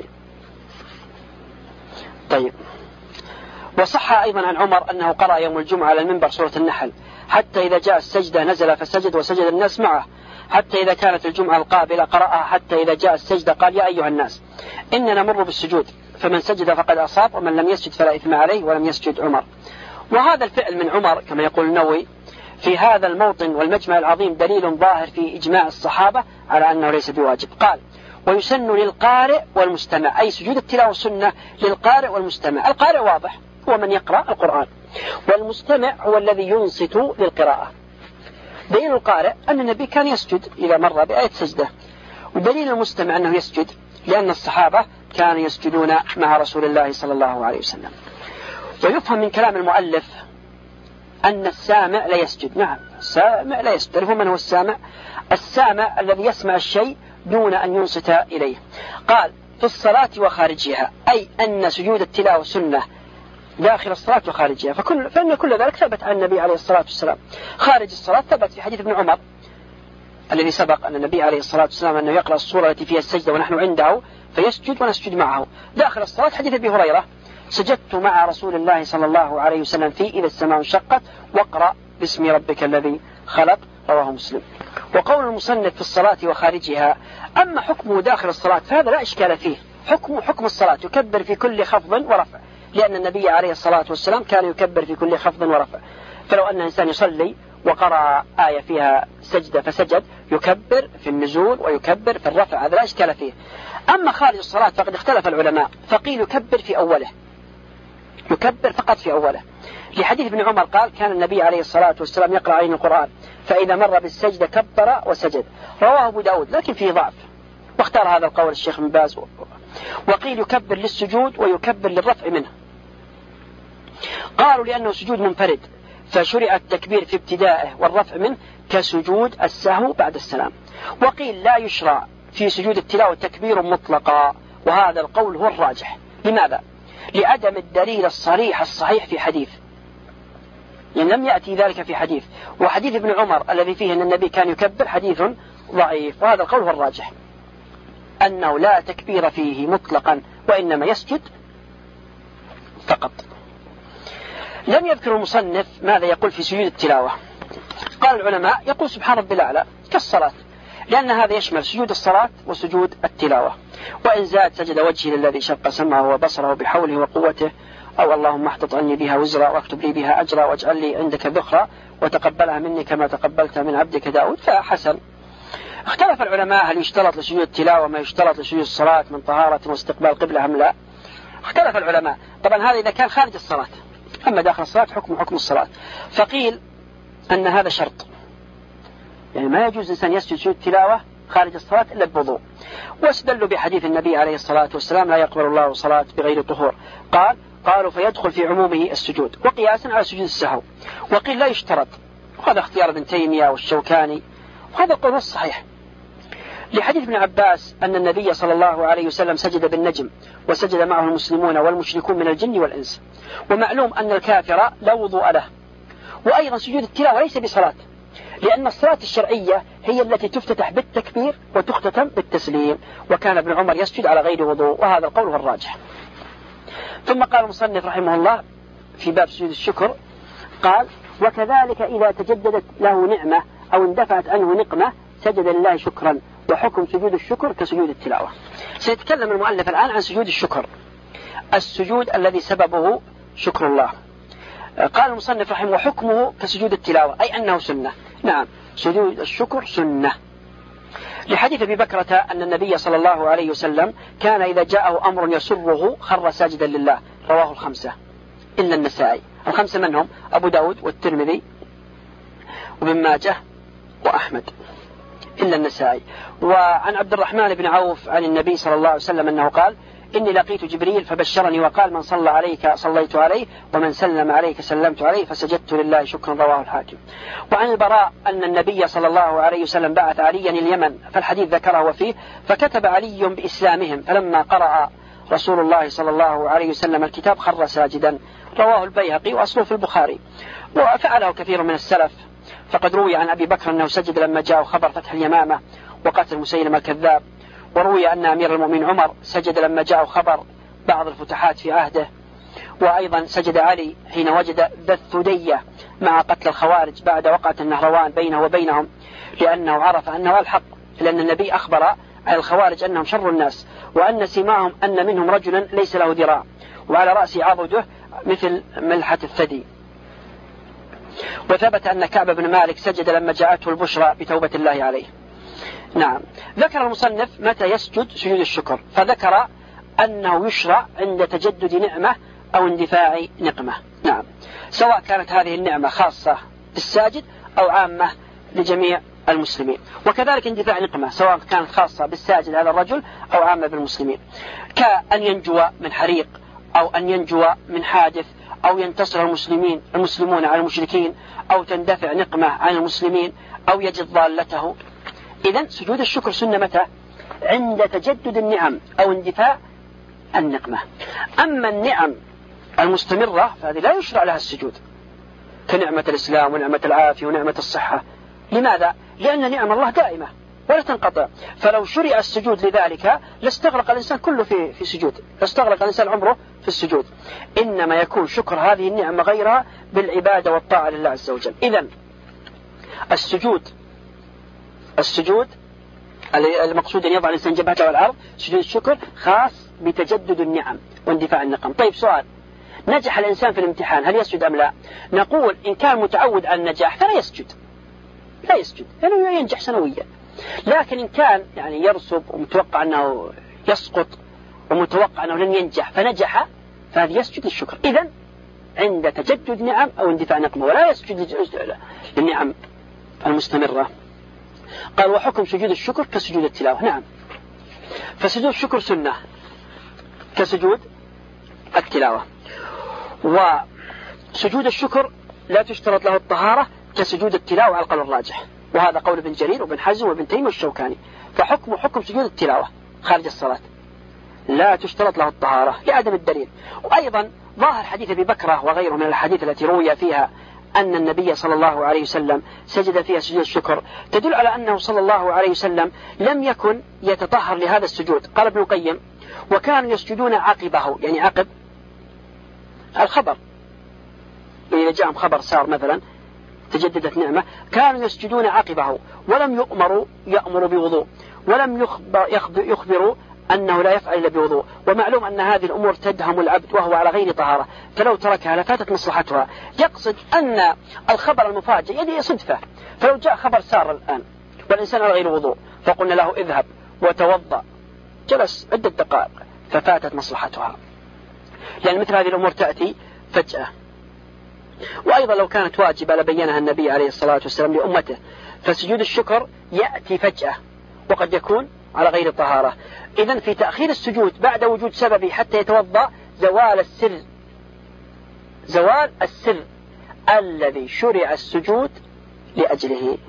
طيب، وصح أيضا عن عمر أنه قرأ يوم الجمعة على المنبر سورة النحل حتى إذا جاء السجدة نزل فسجد وسجد الناس معه، حتى إذا كانت الجمعة القابلة قرأها حتى إذا جاء السجدة قال: يا أيها الناس إننا نمر بالسجود فمن سجد فقد أصاب ومن لم يسجد فلا إثم عليه ولم يسجد عمر. وهذا الفعل من عمر كما يقول النووي في هذا الموطن والمجمع العظيم دليل ظاهر في إجماع الصحابة على أنه ليس بواجب. قال ويسن للقارئ والمستمع، أي سجود التلاوة سنة للقارئ والمستمع. القارئ واضح هو من يقرأ القرآن، والمستمع هو الذي ينصت للقراءة. دليل القارئ أن النبي كان يسجد إذا مر بآية سجدة، ودليل المستمع أنه يسجد لأن الصحابة كانوا يسجدون مع رسول الله صلى الله عليه وسلم. ويفهم من كلام المؤلف أن السامع لا يسجد. نعم السامع لا يسجد. تعرفون من هو السامع؟ السامع الذي يسمع الشيء دون أن ينصت إليه. قال في الصلاة وخارجها، أي أن سجود التلاوة سنة داخل الصلاة وخارجها، فإن كل ذلك ثبت عن النبي عليه الصلاة والسلام. خارج الصلاة ثبت في حديث ابن عمر الذي سبق أن النبي عليه الصلاة والسلام أنه يقرأ السورة التي فيها السجدة ونحن عنده فيسجد ونسجد معه. داخل الصلاة حديث أبي هريرة سجدت مع رسول الله صلى الله عليه وسلم في إذا السماء انشقت واقرأ باسم ربك الذي خلق، رواه مسلم. وقول المصنف في الصلاة وخارجها، أما حكمه داخل الصلاة فهذا لا إشكال فيه، حكم الصلاة يكبر في كل خفض ورفع، لأن النبي عليه الصلاة والسلام كان يكبر في كل خفض ورفع. فلو أن إنسان يصلي وقرأ آية فيها سجدة فسجد يكبر في النزول ويكبر في الرفع، هذا لا إشكال فيه. أما خارج الصلاة فقد اختلف العلماء، فقيل يكبر في أوله، يكبر فقط في أوله، لحديث ابن عمر قال كان النبي عليه الصلاة والسلام يقرأ علينا القرآن فإذا مر بالسجدة كبر وسجد، رواه أبو داود لكن فيه ضعف، واختار هذا القول الشيخ بن باز. وقيل يكبر للسجود ويكبر للرفع منه، قالوا لأنه سجود منفرد فشرع التكبير في ابتدائه والرفع منه كسجود السهو بعد السلام. وقيل لا يشرع في سجود التلاوة تكبير مطلقا، وهذا القول هو الراجح. لماذا؟ لعدم الدليل الصريح الصحيح في حديث، يعني لم يأتي ذلك في حديث، وحديث ابن عمر الذي فيه أن النبي كان يكبر حديث ضعيف، وهذا القول هو الراجح أنه لا تكبير فيه مطلقا وإنما يسجد فقط. لم يذكر المصنف ماذا يقول في سجود التلاوة. قال العلماء يقول سبحان ربي الأعلى كالصلاة، لأن هذا يشمل سجود الصلاة وسجود التلاوة. وإن زاد سجد وجهي للذي شق سمعه وبصره بحوله وقوته، أو اللهم احطط عني بها وزرا واكتب لي بها أجرا واجعل لي عندك ذخرا وتقبلها مني كما تقبلت من عبدك داود، فحسن. اختلف العلماء هل يشترط لسجود التلاوة ما يشترط لسجود الصلاة من طهارة واستقبال قبلة أم لا. اختلف العلماء، طبعا هذا إذا كان خارج الصلاة، أما داخل الصلاة حكم الصلاة. فقيل أن هذا شرط، يعني ما يجوز إنسان يسجد سجود التلاوة خارج الصلاة إلا بوضوء، واستدلوا بحديث النبي عليه الصلاة والسلام لا يقبل الله صلاة بغير طهور، قالوا فيدخل في عمومه السجود، وقياسا على سجود السهو. وقيل لا يشترط، وهذا اختيار ابن تيمية والشوكاني، وهذا القول الصحيح، لحديث ابن عباس أن النبي صلى الله عليه وسلم سجد بالنجم وسجد معه المسلمون والمشركون من الجن والإنس. ومعلوم أن الكافر لا وضوء له. وأيضا سجود التلاوة ليس بصلاة، لأن الصلاة الشرعية هي التي تفتتح بالتكبير وتختتم بالتسليم، وكان ابن عمر يسجد على غير وضوء، وهذا القول هو الراجح. ثم قال المصنف رحمه الله في باب سجود الشكر، قال وكذلك إذا تجددت له نعمة أو اندفعت عنه نقمة سجد لله شكرا، وحكم سجود الشكر كسجود التلاوة. سيتكلم المؤلف الآن عن سجود الشكر، السجود الذي سببه شكر الله. قال المصنف رحمه وحكمه كسجود التلاوة، أي أنه سنة. نعم سجود الشكر سنة، لحديث أبي بكرة أن النبي صلى الله عليه وسلم كان إذا جاءه أمر يسره خر ساجدا لله، رواه الخمسة إلا النسائي. الخمسة منهم أبو داود والترمذي وابن ماجه وأحمد إلا النسائي. وعن عبد الرحمن بن عوف عن النبي صلى الله عليه وسلم أنه قال إني لقيت جبريل فبشرني وقال من صلى عليك صليت عليه ومن سلم عليك سلمت عليه فسجدت لله شكرا، رواه الحاكم. وعن البراء أن النبي صلى الله عليه وسلم بعث عليا اليمن، فالحديث ذكره وفيه، فكتب علي بإسلامهم، فلما قرأ رسول الله صلى الله عليه وسلم الكتاب خر ساجدا، رواه البيهقي وأصله في البخاري. وفعله كثير من السلف، فقد روي عن أبي بكر أنه سجد لما جاء خبر فتح اليمامة وقتل مسيلمة الكذاب، وروي أن أمير المؤمنين عمر سجد لما جاء خبر بعض الفتوحات في عهده، وأيضا سجد علي حين وجد ذا الثدية مع قتل الخوارج بعد وقعة النهروان بينه وبينهم، لأنه عرف أنه الحق، لأن النبي أخبر عن الخوارج أنهم شر الناس، وأن سماهم أن منهم رجلا ليس له ذراع وعلى رأسه عضده مثل ملحة الثدي. وثبت أن كعب بن مالك سجد لما جاءته البشرى بتوبة الله عليه. نعم. ذكر المصنف متى يسجد سجود الشكر، فذكر أنه يشرع عند تجدد نعمة أو اندفاع نقمة. نعم، سواء كانت هذه النعمة خاصة بالساجد أو عامة لجميع المسلمين. وكذلك اندفاع نقمة سواء كانت خاصة بالساجد هذا الرجل أو عامة بالمسلمين، كأن ينجو من حريق أو أن ينجو من حادث أو ينتصر المسلمون على المشركين أو تندفع نقمة عن المسلمين أو يجد ضالته. إذن سجود الشكر سنة متى؟ عند تجدد النعم أو اندفاع النقمة. أما النعم المستمرة فهذه لا يشرع لها السجود، كنعمة الإسلام ونعمة العافية ونعمة الصحة. لماذا؟ لأن نعم الله دائمة ولا تنقطع، فلو شرع السجود لذلك لاستغرق الإنسان كله في سجود، لاستغرق الإنسان عمره في السجود. إنما يكون شكر هذه النعمة غيرها بالعبادة والطاعة لله عز وجل. إذن السجود المقصود أن يضع الإنسان جبهته على الأرض، سجود الشكر خاص بتجدد النعم واندفاع النقم. طيب سؤال، نجح الإنسان في الامتحان هل يسجد أم لا؟ نقول إن كان متعود على النجاح فلا يسجد، لأنه ينجح سنويا. لكن إن كان يعني يرسب ومتوقع أنه يسقط ومتوقع أنه لن ينجح فنجح، فهذا يسجد للشكر. إذن عند تجدد نعم أو اندفاع نقمة، ولا يسجد للنعم المستمرة. قال وحكم سجود الشكر كسجود التلاوة. نعم، فسجود الشكر سنة كسجود التلاوة. وسجود الشكر لا تشترط له الطهارة كسجود التلاوة على القول الراجح، وهذا قول ابن جرير وابن حزم وابن تيمية والشوكاني. فحكم سجود التلاوة خارج الصلاة لا تشترط له الطهارة لعدم الدليل. وأيضا ظاهر حديث أبي بكرة وغيره من الحديث التي روي فيها أن النبي صلى الله عليه وسلم سجد فيها سجود الشكر تدل على أنه صلى الله عليه وسلم لم يكن يتطهر لهذا السجود. قال ابن القيم وكانوا يسجدون عقبه، يعني عقب الخبر، إذا جاءهم خبر صار مثلا تجددت نعمة كانوا يسجدون عقبه ولم يأمروا بوضوء، ولم يخبروا أنه لا يفعل إلا بوضوء. ومعلوم أن هذه الأمور تدهم العبد وهو على غير طهارة، فلو تركها لفاتت مصلحتها. يقصد أن الخبر المفاجئ يدي صدفة، فلو جاء خبر سار الآن والإنسان على غير وضوء فقلنا له اذهب وتوضأ، جلس عدة دقائق ففاتت مصلحتها، لأن مثل هذه الأمور تأتي فجأة. وأيضا لو كانت واجبة لبينها النبي عليه الصلاة والسلام لأمته، فسجود الشكر يأتي فجأة وقد يكون على غير طهارة. إذن في تأخير السجود بعد وجود سببه حتى يتوضأ زوال السر الذي شرع السجود لأجله.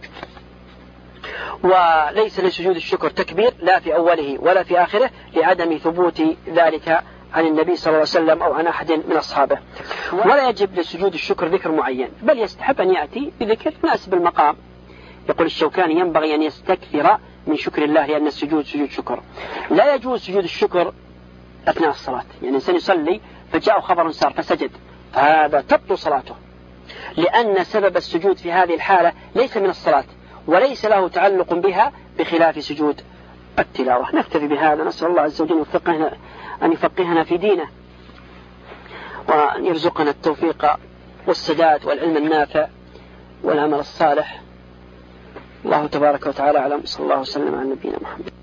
وليس لسجود الشكر تكبير لا في أوله ولا في آخره لعدم ثبوت ذلك عن النبي صلى الله عليه وسلم أو عن أحد من أصحابه. ولا يجب لسجود الشكر ذكر معين، بل يستحب أن يأتي بذكر يناسب المقام. يقول الشوكاني ينبغي أن يستكثر من شكر الله لأن السجود سجود شكر. لا يجوز سجود الشكر أثناء الصلاة، يعني الإنسان يصلي فجاء خبر صار فسجد، هذا تبطل صلاته، لأن سبب السجود في هذه الحالة ليس من الصلاة وليس له تعلق بها بخلاف سجود التلاوة. نكتفي بهذا، نسأل الله عز وجل أن يفقهنا في دينه وأن يرزقنا التوفيق والسداد والعلم النافع والعمل الصالح. الله تبارك وتعالى أعلم. صلى الله وسلم على نبينا محمد.